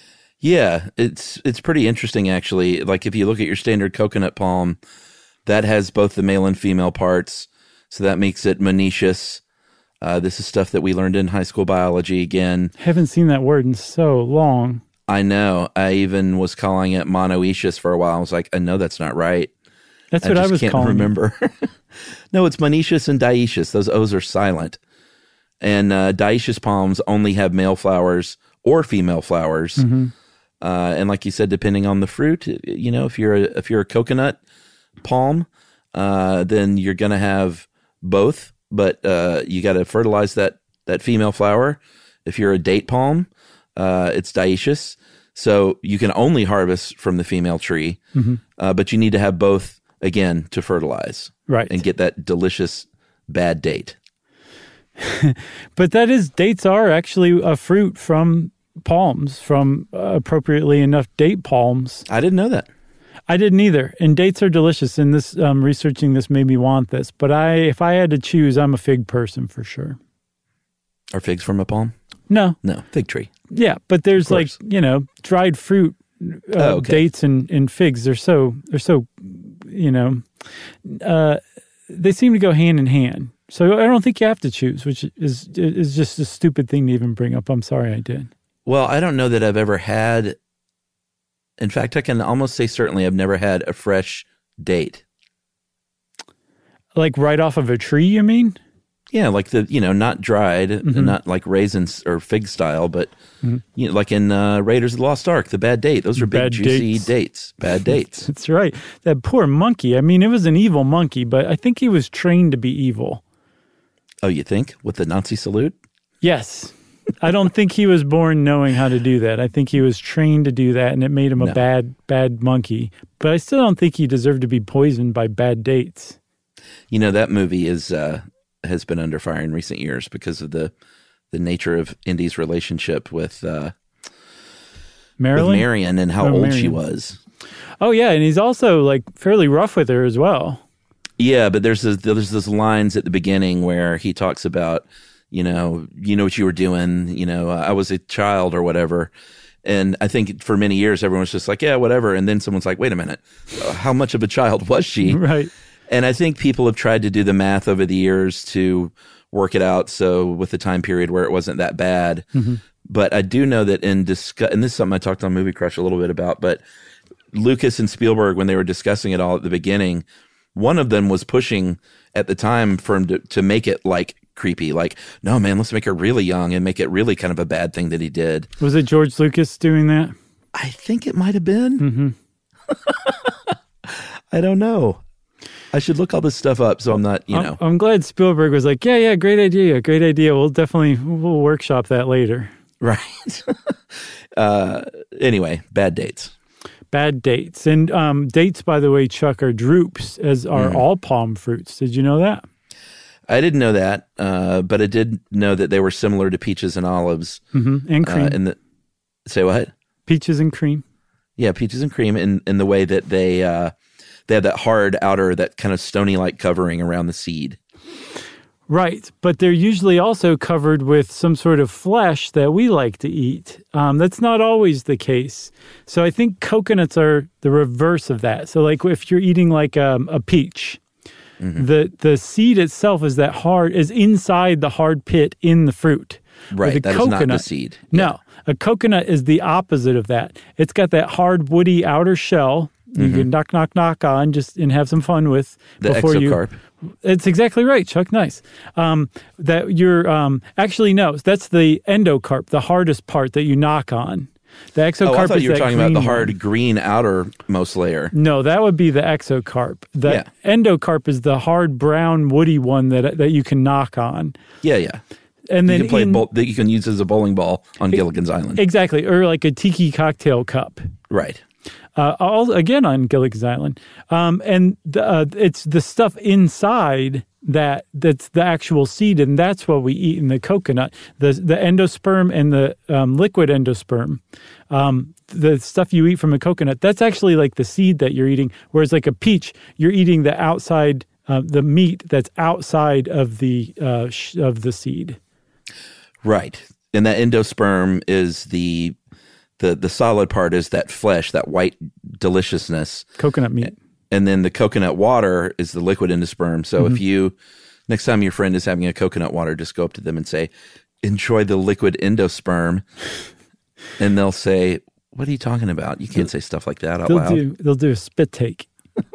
Yeah, it's it's pretty interesting, actually. Like, if you look at your standard coconut palm, that has both the male and female parts, so that makes it monoecious. Uh, this is stuff that we learned in high school biology again. Haven't seen that word in so long. I know. I even was calling it monoecious for a while. I was like, I know that's not right. That's what I, I was can't calling remember. No, it's monoecious and dioecious. Those O's are silent. And uh, dioecious palms only have male flowers or female flowers. Mm-hmm. Uh, and like you said, depending on the fruit, you know, if you're a, if you're a coconut palm, uh, then you're going to have both, but uh, you got to fertilize that, that female flower. If you're a date palm, uh, it's dioecious. So you can only harvest from the female tree, mm-hmm. uh, but you need to have both, again, to fertilize. Right. And get that delicious bad date. But that is, dates are actually a fruit from palms, from uh, appropriately enough date palms. I didn't know that. I didn't either. And dates are delicious. And this um, researching this made me want this. But I, if I had to choose, I'm a fig person for sure. Are figs from a palm? No. No, fig tree. Yeah, but there's like, you know, dried fruit, uh, oh, okay. dates and, and figs. They're so, they're so, you know, uh, they seem to go hand in hand. So I don't think you have to choose, which is is just a stupid thing to even bring up. I'm sorry I did. Well, I don't know that I've ever had, in fact, I can almost say certainly I've never had a fresh date. Like right off of a tree, you mean? Yeah, like the, you know, not dried, Mm-hmm. not like raisins or fig style, but, you know, like in uh, Raiders of the Lost Ark, the bad date. Those are big, Bad juicy dates. dates. Bad dates. That's right. That poor monkey. I mean, it was an evil monkey, but I think he was trained to be evil. Oh, you think? With the Nazi salute? Yes. I don't think he was born knowing how to do that. I think he was trained to do that, and it made him a No. bad, bad monkey. But I still don't think he deserved to be poisoned by bad dates. You know, that movie is uh, has been under fire in recent years because of the the nature of Indy's relationship with, uh, Marilyn? with Marion and how Oh, old she Marion. was. Oh, yeah, and he's also, like, fairly rough with her as well. Yeah, but there's this, there's those lines at the beginning where he talks about, you know, you know what you were doing, you know, I was a child or whatever. And I think for many years, everyone was just like, yeah, whatever. And then someone's like, wait a minute, uh, how much of a child was she? Right. And I think people have tried to do the math over the years to work it out. So with the time period where it wasn't that bad. Mm-hmm. But I do know that in discuss, and this is something I talked on Movie Crush a little bit about, but Lucas and Spielberg, when they were discussing it all at the beginning, one of them was pushing at the time for him to, to make it like creepy. Like, no, man, let's make her really young and make it really kind of a bad thing that he did. Was it George Lucas doing that? I think it might have been. Mm-hmm. I don't know. I should look all this stuff up so I'm not, you know. I'm, I'm glad Spielberg was like, yeah, yeah, great idea, great idea. We'll definitely, we'll workshop that later. Right. uh, anyway, bad dates. Bad dates. And um, dates, by the way, Chuck, are drupes, as are Mhm. all palm fruits. Did you know that? I didn't know that, uh, but I did know that they were similar to peaches and olives. Mm-hmm. And cream. Uh, in the, say what? Peaches and cream. Yeah, peaches and cream in, in the way that they uh, they have that hard outer, that kind of stony-like covering around the seed. Right, but they're usually also covered with some sort of flesh that we like to eat. Um, that's not always the case. So I think coconuts are the reverse of that. So like if you're eating like um, a peach, mm-hmm. the the seed itself is that hard, is inside the hard pit in the fruit. Right, the that coconut, is not the seed. No, a coconut is the opposite of that. It's got that hard, woody outer shell you Mm-hmm. can knock, knock, knock on just and have some fun with. The before exocarp. You, it's exactly right, Chuck. Nice. Um, that you're um, actually no, that's the endocarp, the hardest part that you knock on. The exocarp Oh, I thought is you were that talking about the green hard one. green outermost layer. No, that would be the exocarp. The Yeah. endocarp is the hard brown woody one that that you can knock on. Yeah, yeah. And then you can play in, bowl, that you can use as a bowling ball on Gilligan's Island. exactly, or like a tiki cocktail cup. Right. Uh, all again on Gilligan's Island, um, and the, uh, it's the stuff inside that that's the actual seed, and that's what we eat in the coconut. The the endosperm and the um, liquid endosperm, um, the stuff you eat from a coconut, that's actually like the seed that you're eating. Whereas like a peach, you're eating the outside, uh, the meat that's outside of the uh, sh- of the seed. Right. And that endosperm is the the the solid part is that flesh, that white deliciousness. Coconut meat. And then the coconut water is the liquid endosperm. So Mm-hmm. if you, next time your friend is having a coconut water, just go up to them and say, enjoy the liquid endosperm. And they'll say, what are you talking about? You can't say stuff like that out They'll loud. do they'll do a spit take.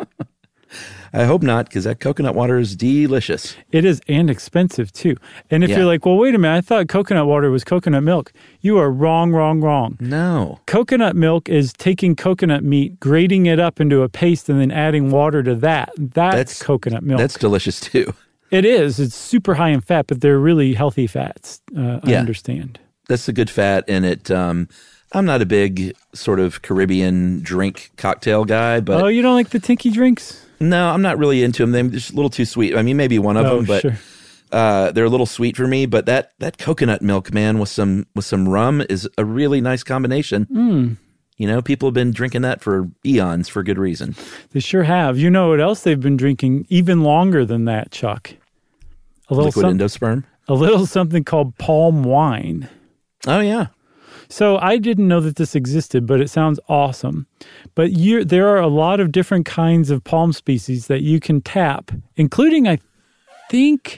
I hope not, because that coconut water is delicious. It is, and expensive too. And if Yeah. you're like, well, wait a minute, I thought coconut water was coconut milk. You are wrong, wrong, wrong. No. Coconut milk is taking coconut meat, grating it up into a paste, and then adding water to that. That's, That's- coconut milk. That's delicious too. It is. It's super high in fat, but they're really healthy fats. Uh, I Yeah. understand. That's the good fat in it. Um, I'm not a big sort of Caribbean drink cocktail guy, but Oh, you don't like the tinky drinks? No, I'm not really into them. They're just a little too sweet. I mean, maybe one of Oh, them, but sure. uh, they're a little sweet for me. But that that coconut milk, man, with some with some rum is a really nice combination. Mm. You know, people have been drinking that for eons for good reason. They sure have. You know what else they've been drinking even longer than that, Chuck? A little Liquid some- endosperm. A little something called palm wine. Oh, yeah. So I didn't know that this existed, but it sounds awesome. But you, there are a lot of different kinds of palm species that you can tap, including, I think,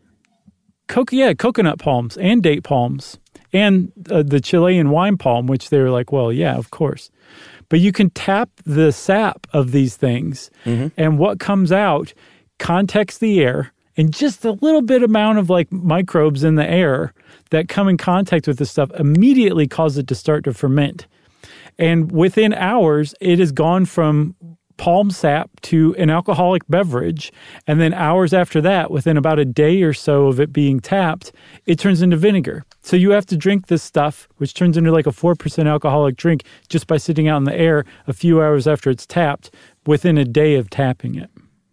co- yeah, coconut palms and date palms and uh, the Chilean wine palm, which they were like, well, yeah, of course. But you can tap the sap of these things, mm-hmm. and what comes out contacts the air, and just a little bit amount of like microbes in the air that come in contact with this stuff immediately cause it to start to ferment. And within hours, it has gone from palm sap to an alcoholic beverage. And then hours after that, within about a day or so of it being tapped, it turns into vinegar. So you have to drink this stuff, which turns into like a four percent alcoholic drink just by sitting out in the air a few hours after it's tapped within a day of tapping it.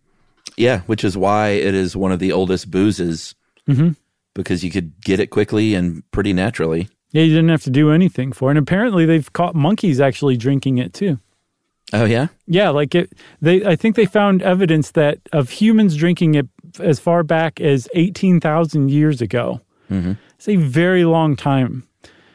Yeah, which is why it is one of the oldest boozes, mm-hmm. because you could get it quickly and pretty naturally. Yeah, you didn't have to do anything for it. And apparently they've caught monkeys actually drinking it too. Oh, yeah? Yeah, like it. They, I think they found evidence that of humans drinking it as far back as eighteen thousand years ago. Mm-hmm. It's a very long time.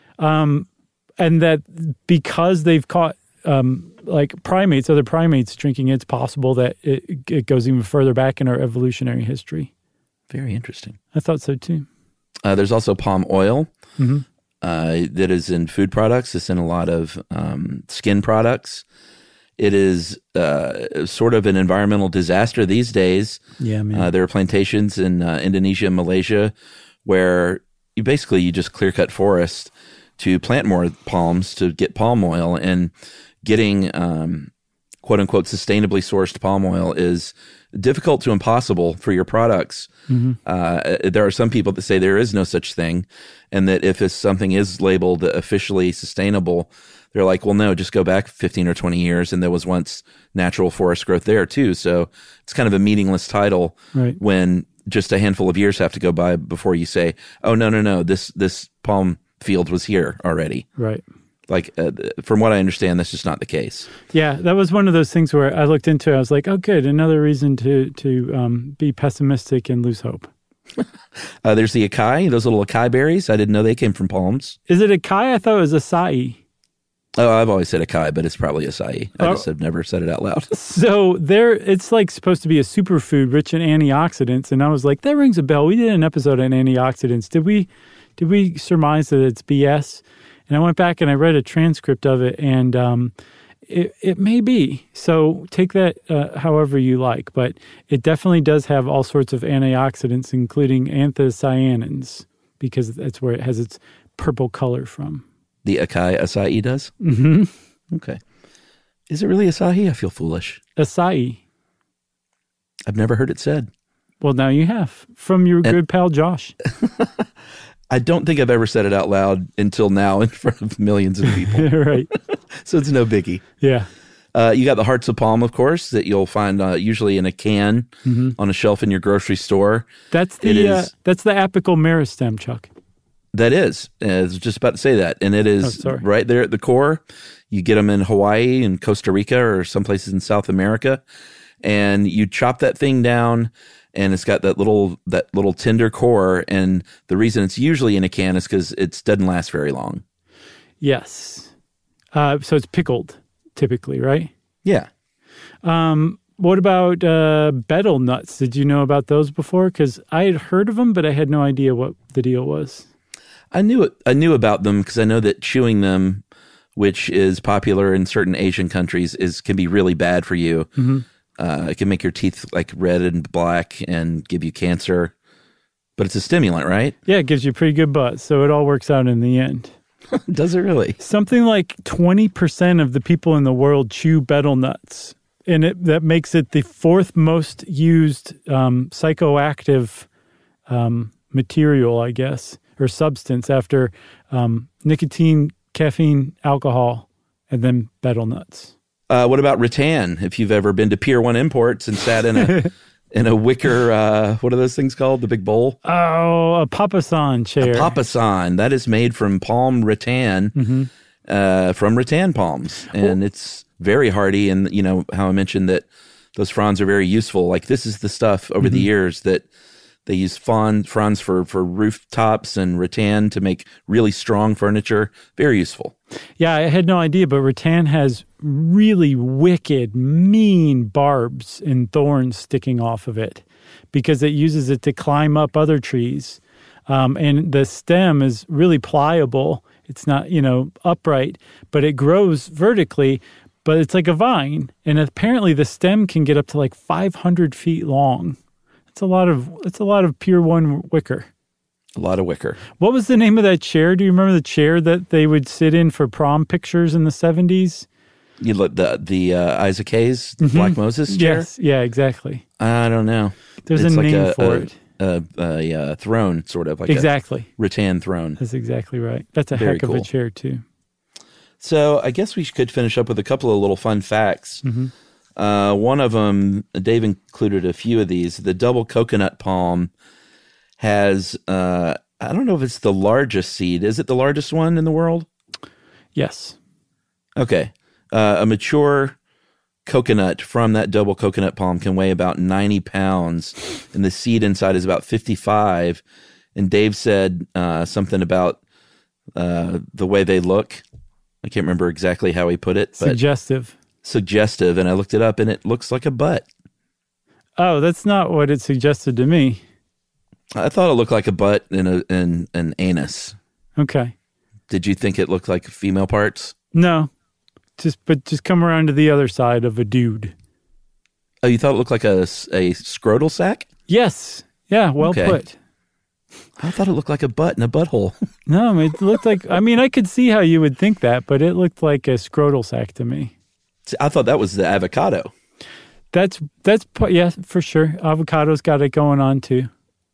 Um, and that because they've caught um, like primates, other primates drinking it, it's possible that it, it goes even further back in our evolutionary history. Very interesting. I thought so too. Uh, there's also palm oil mm-hmm. uh, that is in food products. It's in a lot of um, skin products. It is uh, sort of an environmental disaster these days. Yeah, man. Uh, there are plantations in uh, Indonesia and Malaysia where you basically you just clear cut forest to plant more palms to get palm oil, and getting um, quote unquote sustainably sourced palm oil is difficult to impossible for your products. Mm-hmm. Uh, there are some people that say there is no such thing, and that if it's, something is labeled officially sustainable, they're like, well, no, just go back fifteen or twenty years, and there was once natural forest growth there too. So it's kind of a meaningless title right. when just a handful of years have to go by before you say, oh, no, no, no, this this palm field was here already. Right. Like, uh, from what I understand, that's just not the case. Yeah, that was one of those things where I looked into it. I was like, oh, good. Another reason to to um, be pessimistic and lose hope. uh, there's the acai, those little acai berries. I didn't know they came from palms. Is it acai? I thought it was acai. Oh, I've always said acai, but it's probably acai. I oh. just have never said it out loud. So there, it's like supposed to be a superfood rich in antioxidants. And I was like, that rings a bell. We did an episode on antioxidants. Did we, did we surmise that it's B S? And I went back and I read a transcript of it, and um, it, it may be. So take that uh, however you like, but it definitely does have all sorts of antioxidants, including anthocyanins, because that's where it has its purple color from. The acai acai does? Mm-hmm. Okay. Is it really acai? I feel foolish. Acai. I've never heard it said. Well, now you have, from your and- good pal Josh. I don't think I've ever said it out loud until now in front of millions of people. Right. So it's no biggie. Yeah. Uh, you got the Hearts of Palm, of course, that you'll find uh, usually in a can mm-hmm. on a shelf in your grocery store. That's the uh, that's the apical meristem, Chuck. That is. I was just about to say that. And it is oh, right there at the core. You get them in Hawaii and Costa Rica or some places in South America. And you chop that thing down, and it's got that little that little tender core. And the reason it's usually in a can is because it doesn't last very long. Yes. Uh, so it's pickled, typically, right? Yeah. Um, what about uh, betel nuts? Did you know about those before? Because I had heard of them, but I had no idea what the deal was. I knew it. I knew about them because I know that chewing them, which is popular in certain Asian countries, is can be really bad for you. Mm-hmm. Uh, it can make your teeth like red and black and give you cancer. But it's a stimulant, right? Yeah, it gives you a pretty good buzz. So it all works out in the end. Does it really? Something like twenty percent of the people in the world chew betel nuts. And it, that makes it the fourth most used um, psychoactive um, material, I guess, or substance after um, nicotine, caffeine, alcohol, and then betel nuts. Uh, what about rattan? If you've ever been to Pier One Imports and sat in a in a wicker, uh, what are those things called? The big bowl? Oh, a papasan chair. A papasan. That is made from palm rattan, mm-hmm. uh, from rattan palms. And well, it's very hardy. And, you know, how I mentioned that those fronds are very useful. Like, this is the stuff over mm-hmm. the years that they use fronds, fronds for, for rooftops and rattan to make really strong furniture. Very useful. Yeah, I had no idea, but rattan has really wicked, mean barbs and thorns sticking off of it because it uses it to climb up other trees. Um, and the stem is really pliable. It's not, you know, upright, but it grows vertically, but it's like a vine. And apparently the stem can get up to like five hundred feet long. It's a lot of, it's a lot of Pier One wicker. A lot of wicker. What was the name of that chair? Do you remember the chair that they would sit in for prom pictures in the seventies? You look the the uh, Isaac Hayes mm-hmm. Black Moses chair. Yes, yeah, exactly. I don't know. There's it's a like name a, for a, it. A, a, a throne, sort of like exactly a rattan throne. That's exactly right. That's a Very heck of cool. a chair too. So I guess we could finish up with a couple of little fun facts. Mm-hmm. Uh, one of them, Dave included a few of these. The double coconut palm has, uh, I don't know if it's the largest seed. Is it the largest one in the world? Yes. Okay. Uh, a mature coconut from that double coconut palm can weigh about ninety pounds, and the seed inside is about fifty-five. And Dave said uh, something about uh, the way they look. I can't remember exactly how he put it. But suggestive. Suggestive, and I looked it up, and it looks like a butt. Oh, that's not what it suggested to me. I thought it looked like a butt and a and an anus. Okay. Did you think it looked like female parts? No, just but just come around to the other side of a dude. Oh, you thought it looked like a, a scrotal sac? Yes. Yeah. Well okay. put. I thought it looked like a butt and a butthole. No, it looked like. I mean, I could see how you would think that, but it looked like a scrotal sac to me. I thought that was the avocado. That's, that's, yeah, for sure. Avocado's got it going on too.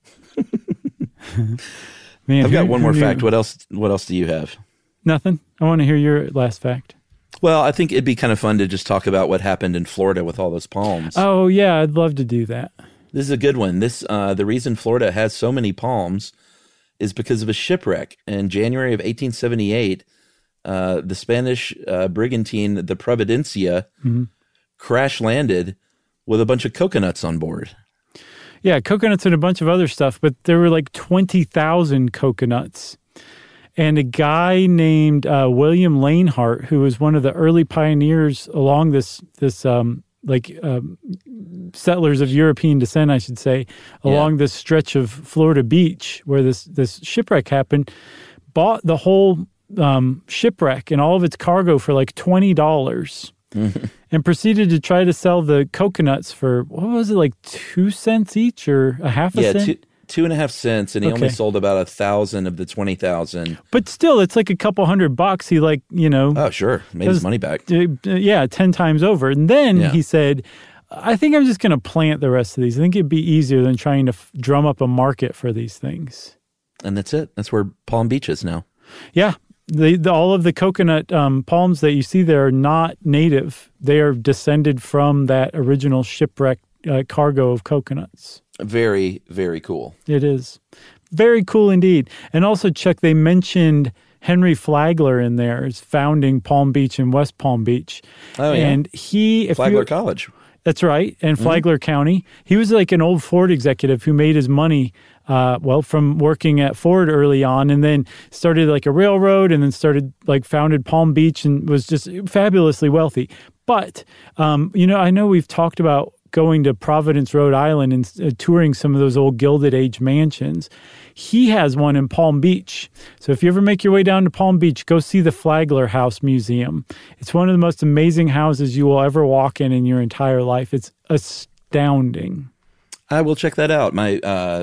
Man, I've got who, one more who fact. What else, what else do you have? Nothing. I want to hear your last fact. Well, I think it'd be kind of fun to just talk about what happened in Florida with all those palms. Oh yeah, I'd love to do that. This is a good one. This, uh, the reason Florida has so many palms is because of a shipwreck. In January of eighteen seventy-eight, uh, the Spanish uh, brigantine, the Providencia, mm-hmm. crash landed with a bunch of coconuts on board. Yeah, coconuts and a bunch of other stuff, but there were like twenty thousand coconuts. And a guy named uh, William Lanehart, who was one of the early pioneers along this, this um, like um, settlers of European descent, I should say, along yeah. this stretch of Florida beach where this, this shipwreck happened, bought the whole um, shipwreck and all of its cargo for like twenty dollars. Mm-hmm. And proceeded to try to sell the coconuts for, what was it, like two cents each or a half a yeah, cent? Yeah, two, two and a half cents, and he okay. only sold about a thousand of the twenty thousand. But still, it's like a couple hundred bucks. He like, you know. Oh, sure. Made his money back. Uh, yeah, ten times over. And then yeah. he said, I think I'm just going to plant the rest of these. I think it'd be easier than trying to f- drum up a market for these things. And that's it. That's where Palm Beach is now. Yeah. The, the, all of the coconut um, palms that you see there are not native. They are descended from that original shipwreck uh, cargo of coconuts. Very, very cool. It is. Very cool indeed. And also, Chuck, they mentioned Henry Flagler in there as founding Palm Beach and West Palm Beach. Oh, yeah. And he... If Flagler you, College. That's right. And Flagler mm-hmm. County. He was like an old Ford executive who made his money Uh, well, from working at Ford early on, and then started like a railroad, and then started like founded Palm Beach, and was just fabulously wealthy. But um, you know, I know we've talked about going to Providence, Rhode Island, and uh, touring some of those old Gilded Age mansions. He has one in Palm Beach. So if you ever make your way down to Palm Beach, go see the Flagler House Museum. It's one of the most amazing houses you will ever walk in in your entire life. It's astounding. I will check that out. My uh,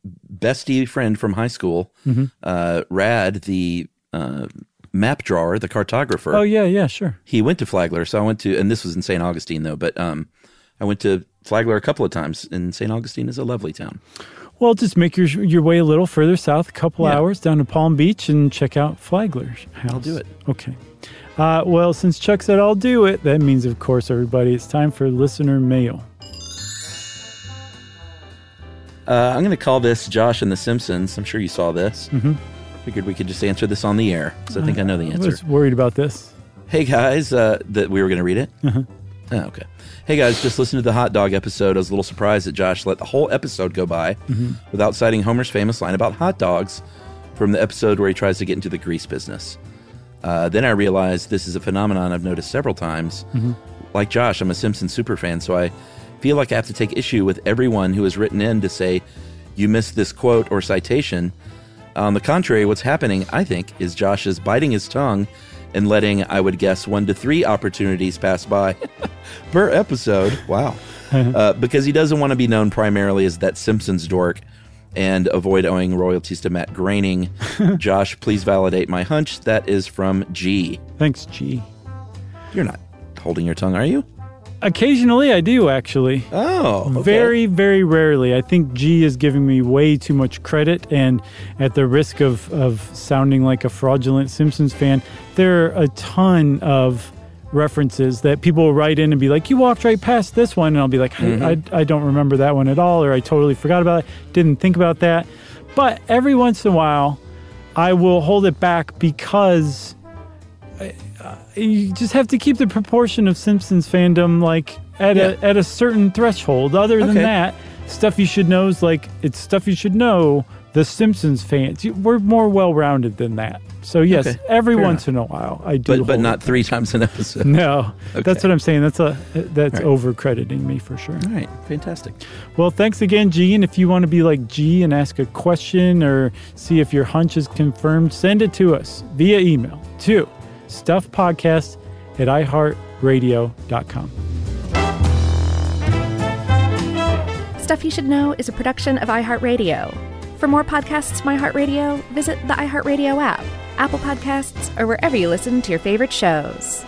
bestie friend from high school, mm-hmm. uh, Rad, the uh, map drawer, the cartographer. Oh, yeah, yeah, sure. He went to Flagler. So I went to, and this was in Saint Augustine, though, but um, I went to Flagler a couple of times, and Saint Augustine is a lovely town. Well, just make your your way a little further south, a couple yeah. hours down to Palm Beach, and check out Flagler's house. I'll do it. Okay. Uh, well, since Chuck said I'll do it, that means, of course, everybody, it's time for listener mail. Uh, I'm going to call this Josh and the Simpsons. I'm sure you saw this. Mm-hmm. Figured we could just answer this on the air, because I think I know the answer. I was worried about this. Hey, guys, uh, that we were going to read it? Uh-huh. Oh, okay. Hey, guys, just listened to the hot dog episode. I was a little surprised that Josh let the whole episode go by mm-hmm. without citing Homer's famous line about hot dogs from the episode where he tries to get into the grease business. Uh, then I realized this is a phenomenon I've noticed several times. Mm-hmm. Like Josh, I'm a Simpsons superfan, so I feel like I have to take issue with everyone who has written in to say, you missed this quote or citation. On the contrary, what's happening, I think, is Josh is biting his tongue and letting, I would guess, one to three opportunities pass by per episode. Wow. uh, because he doesn't want to be known primarily as that Simpsons dork and avoid owing royalties to Matt Groening. Josh, please validate my hunch. That is from G. Thanks, G. You're not holding your tongue, are you? Occasionally, I do, actually. Oh, okay. Very, very rarely. I think G is giving me way too much credit, and at the risk of, of sounding like a fraudulent Simpsons fan, there are a ton of references that people will write in and be like, you walked right past this one, and I'll be like, mm-hmm. I, I, I don't remember that one at all, or I totally forgot about it, didn't think about that. But every once in a while, I will hold it back because I, uh, you just have to keep the proportion of Simpsons fandom like at yeah. a at a certain threshold. Other than okay. that, stuff you should know is like, it's stuff you should know. The Simpsons fans, we're more well-rounded than that. So yes, okay. every Fair once enough. in a while I do. But but not three times an episode. No, okay. That's what I'm saying. That's a that's right. over-crediting me for sure. All right, fantastic. Well, thanks again, G. And if you want to be like G and ask a question or see if your hunch is confirmed, send it to us via email to stuffpodcast at i heart radio dot com. Stuff You Should Know is a production of iHeartRadio. For more podcasts from iHeartRadio, visit the iHeartRadio app, Apple Podcasts, or wherever you listen to your favorite shows.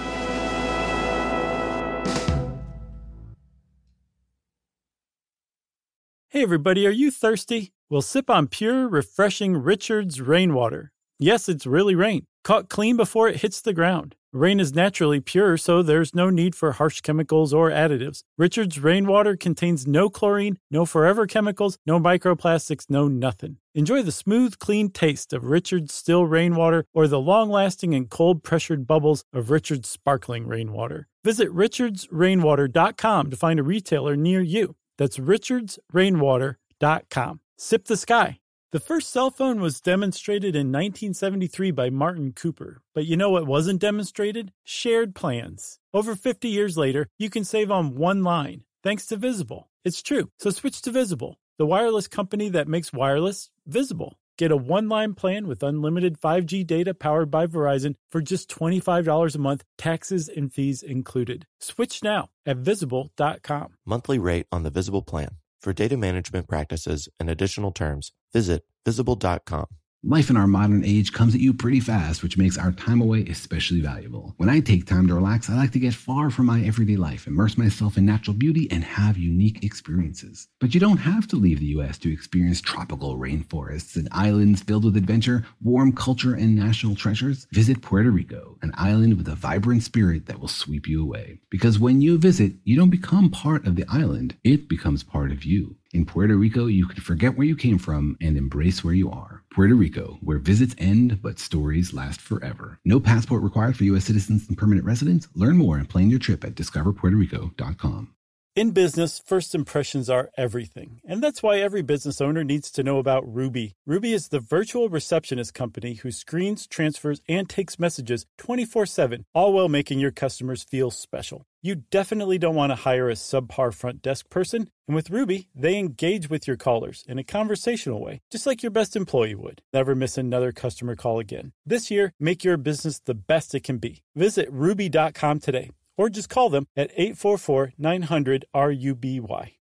Hey everybody, are you thirsty? Well, sip on pure, refreshing Richard's Rainwater. Yes, it's really rain, caught clean before it hits the ground. Rain is naturally pure, so there's no need for harsh chemicals or additives. Richard's Rainwater contains no chlorine, no forever chemicals, no microplastics, no nothing. Enjoy the smooth, clean taste of Richard's Still Rainwater or the long-lasting and cold-pressured bubbles of Richard's Sparkling Rainwater. Visit richards rainwater dot com to find a retailer near you. That's richards rainwater dot com. Sip the sky. The first cell phone was demonstrated in nineteen seventy-three by Martin Cooper. But you know what wasn't demonstrated? Shared plans. Over fifty years later, you can save on one line, thanks to Visible. It's true, so switch to Visible, the wireless company that makes wireless visible. Get a one-line plan with unlimited five G data powered by Verizon for just twenty-five dollars a month, taxes and fees included. Switch now at visible dot com. Monthly rate on the Visible plan. For data management practices and additional terms, visit visible dot com. Life in our modern age comes at you pretty fast, which makes our time away especially valuable. When I take time to relax, I like to get far from my everyday life, immerse myself in natural beauty, and have unique experiences. But you don't have to leave the U S to experience tropical rainforests and islands filled with adventure, warm culture, and national treasures. Visit Puerto Rico, an island with a vibrant spirit that will sweep you away. Because when you visit, you don't become part of the island, it becomes part of you. In Puerto Rico, you can forget where you came from and embrace where you are. Puerto Rico, where visits end, but stories last forever. No passport required for U S citizens and permanent residents. Learn more and plan your trip at discover puerto rico dot com. In business, first impressions are everything. And that's why every business owner needs to know about Ruby. Ruby is the virtual receptionist company who screens, transfers, and takes messages twenty-four seven, all while making your customers feel special. You definitely don't want to hire a subpar front desk person. And with Ruby, they engage with your callers in a conversational way, just like your best employee would. Never miss another customer call again. This year, make your business the best it can be. Visit ruby dot com today. Or just call them at eight four four, nine hundred, R U B Y.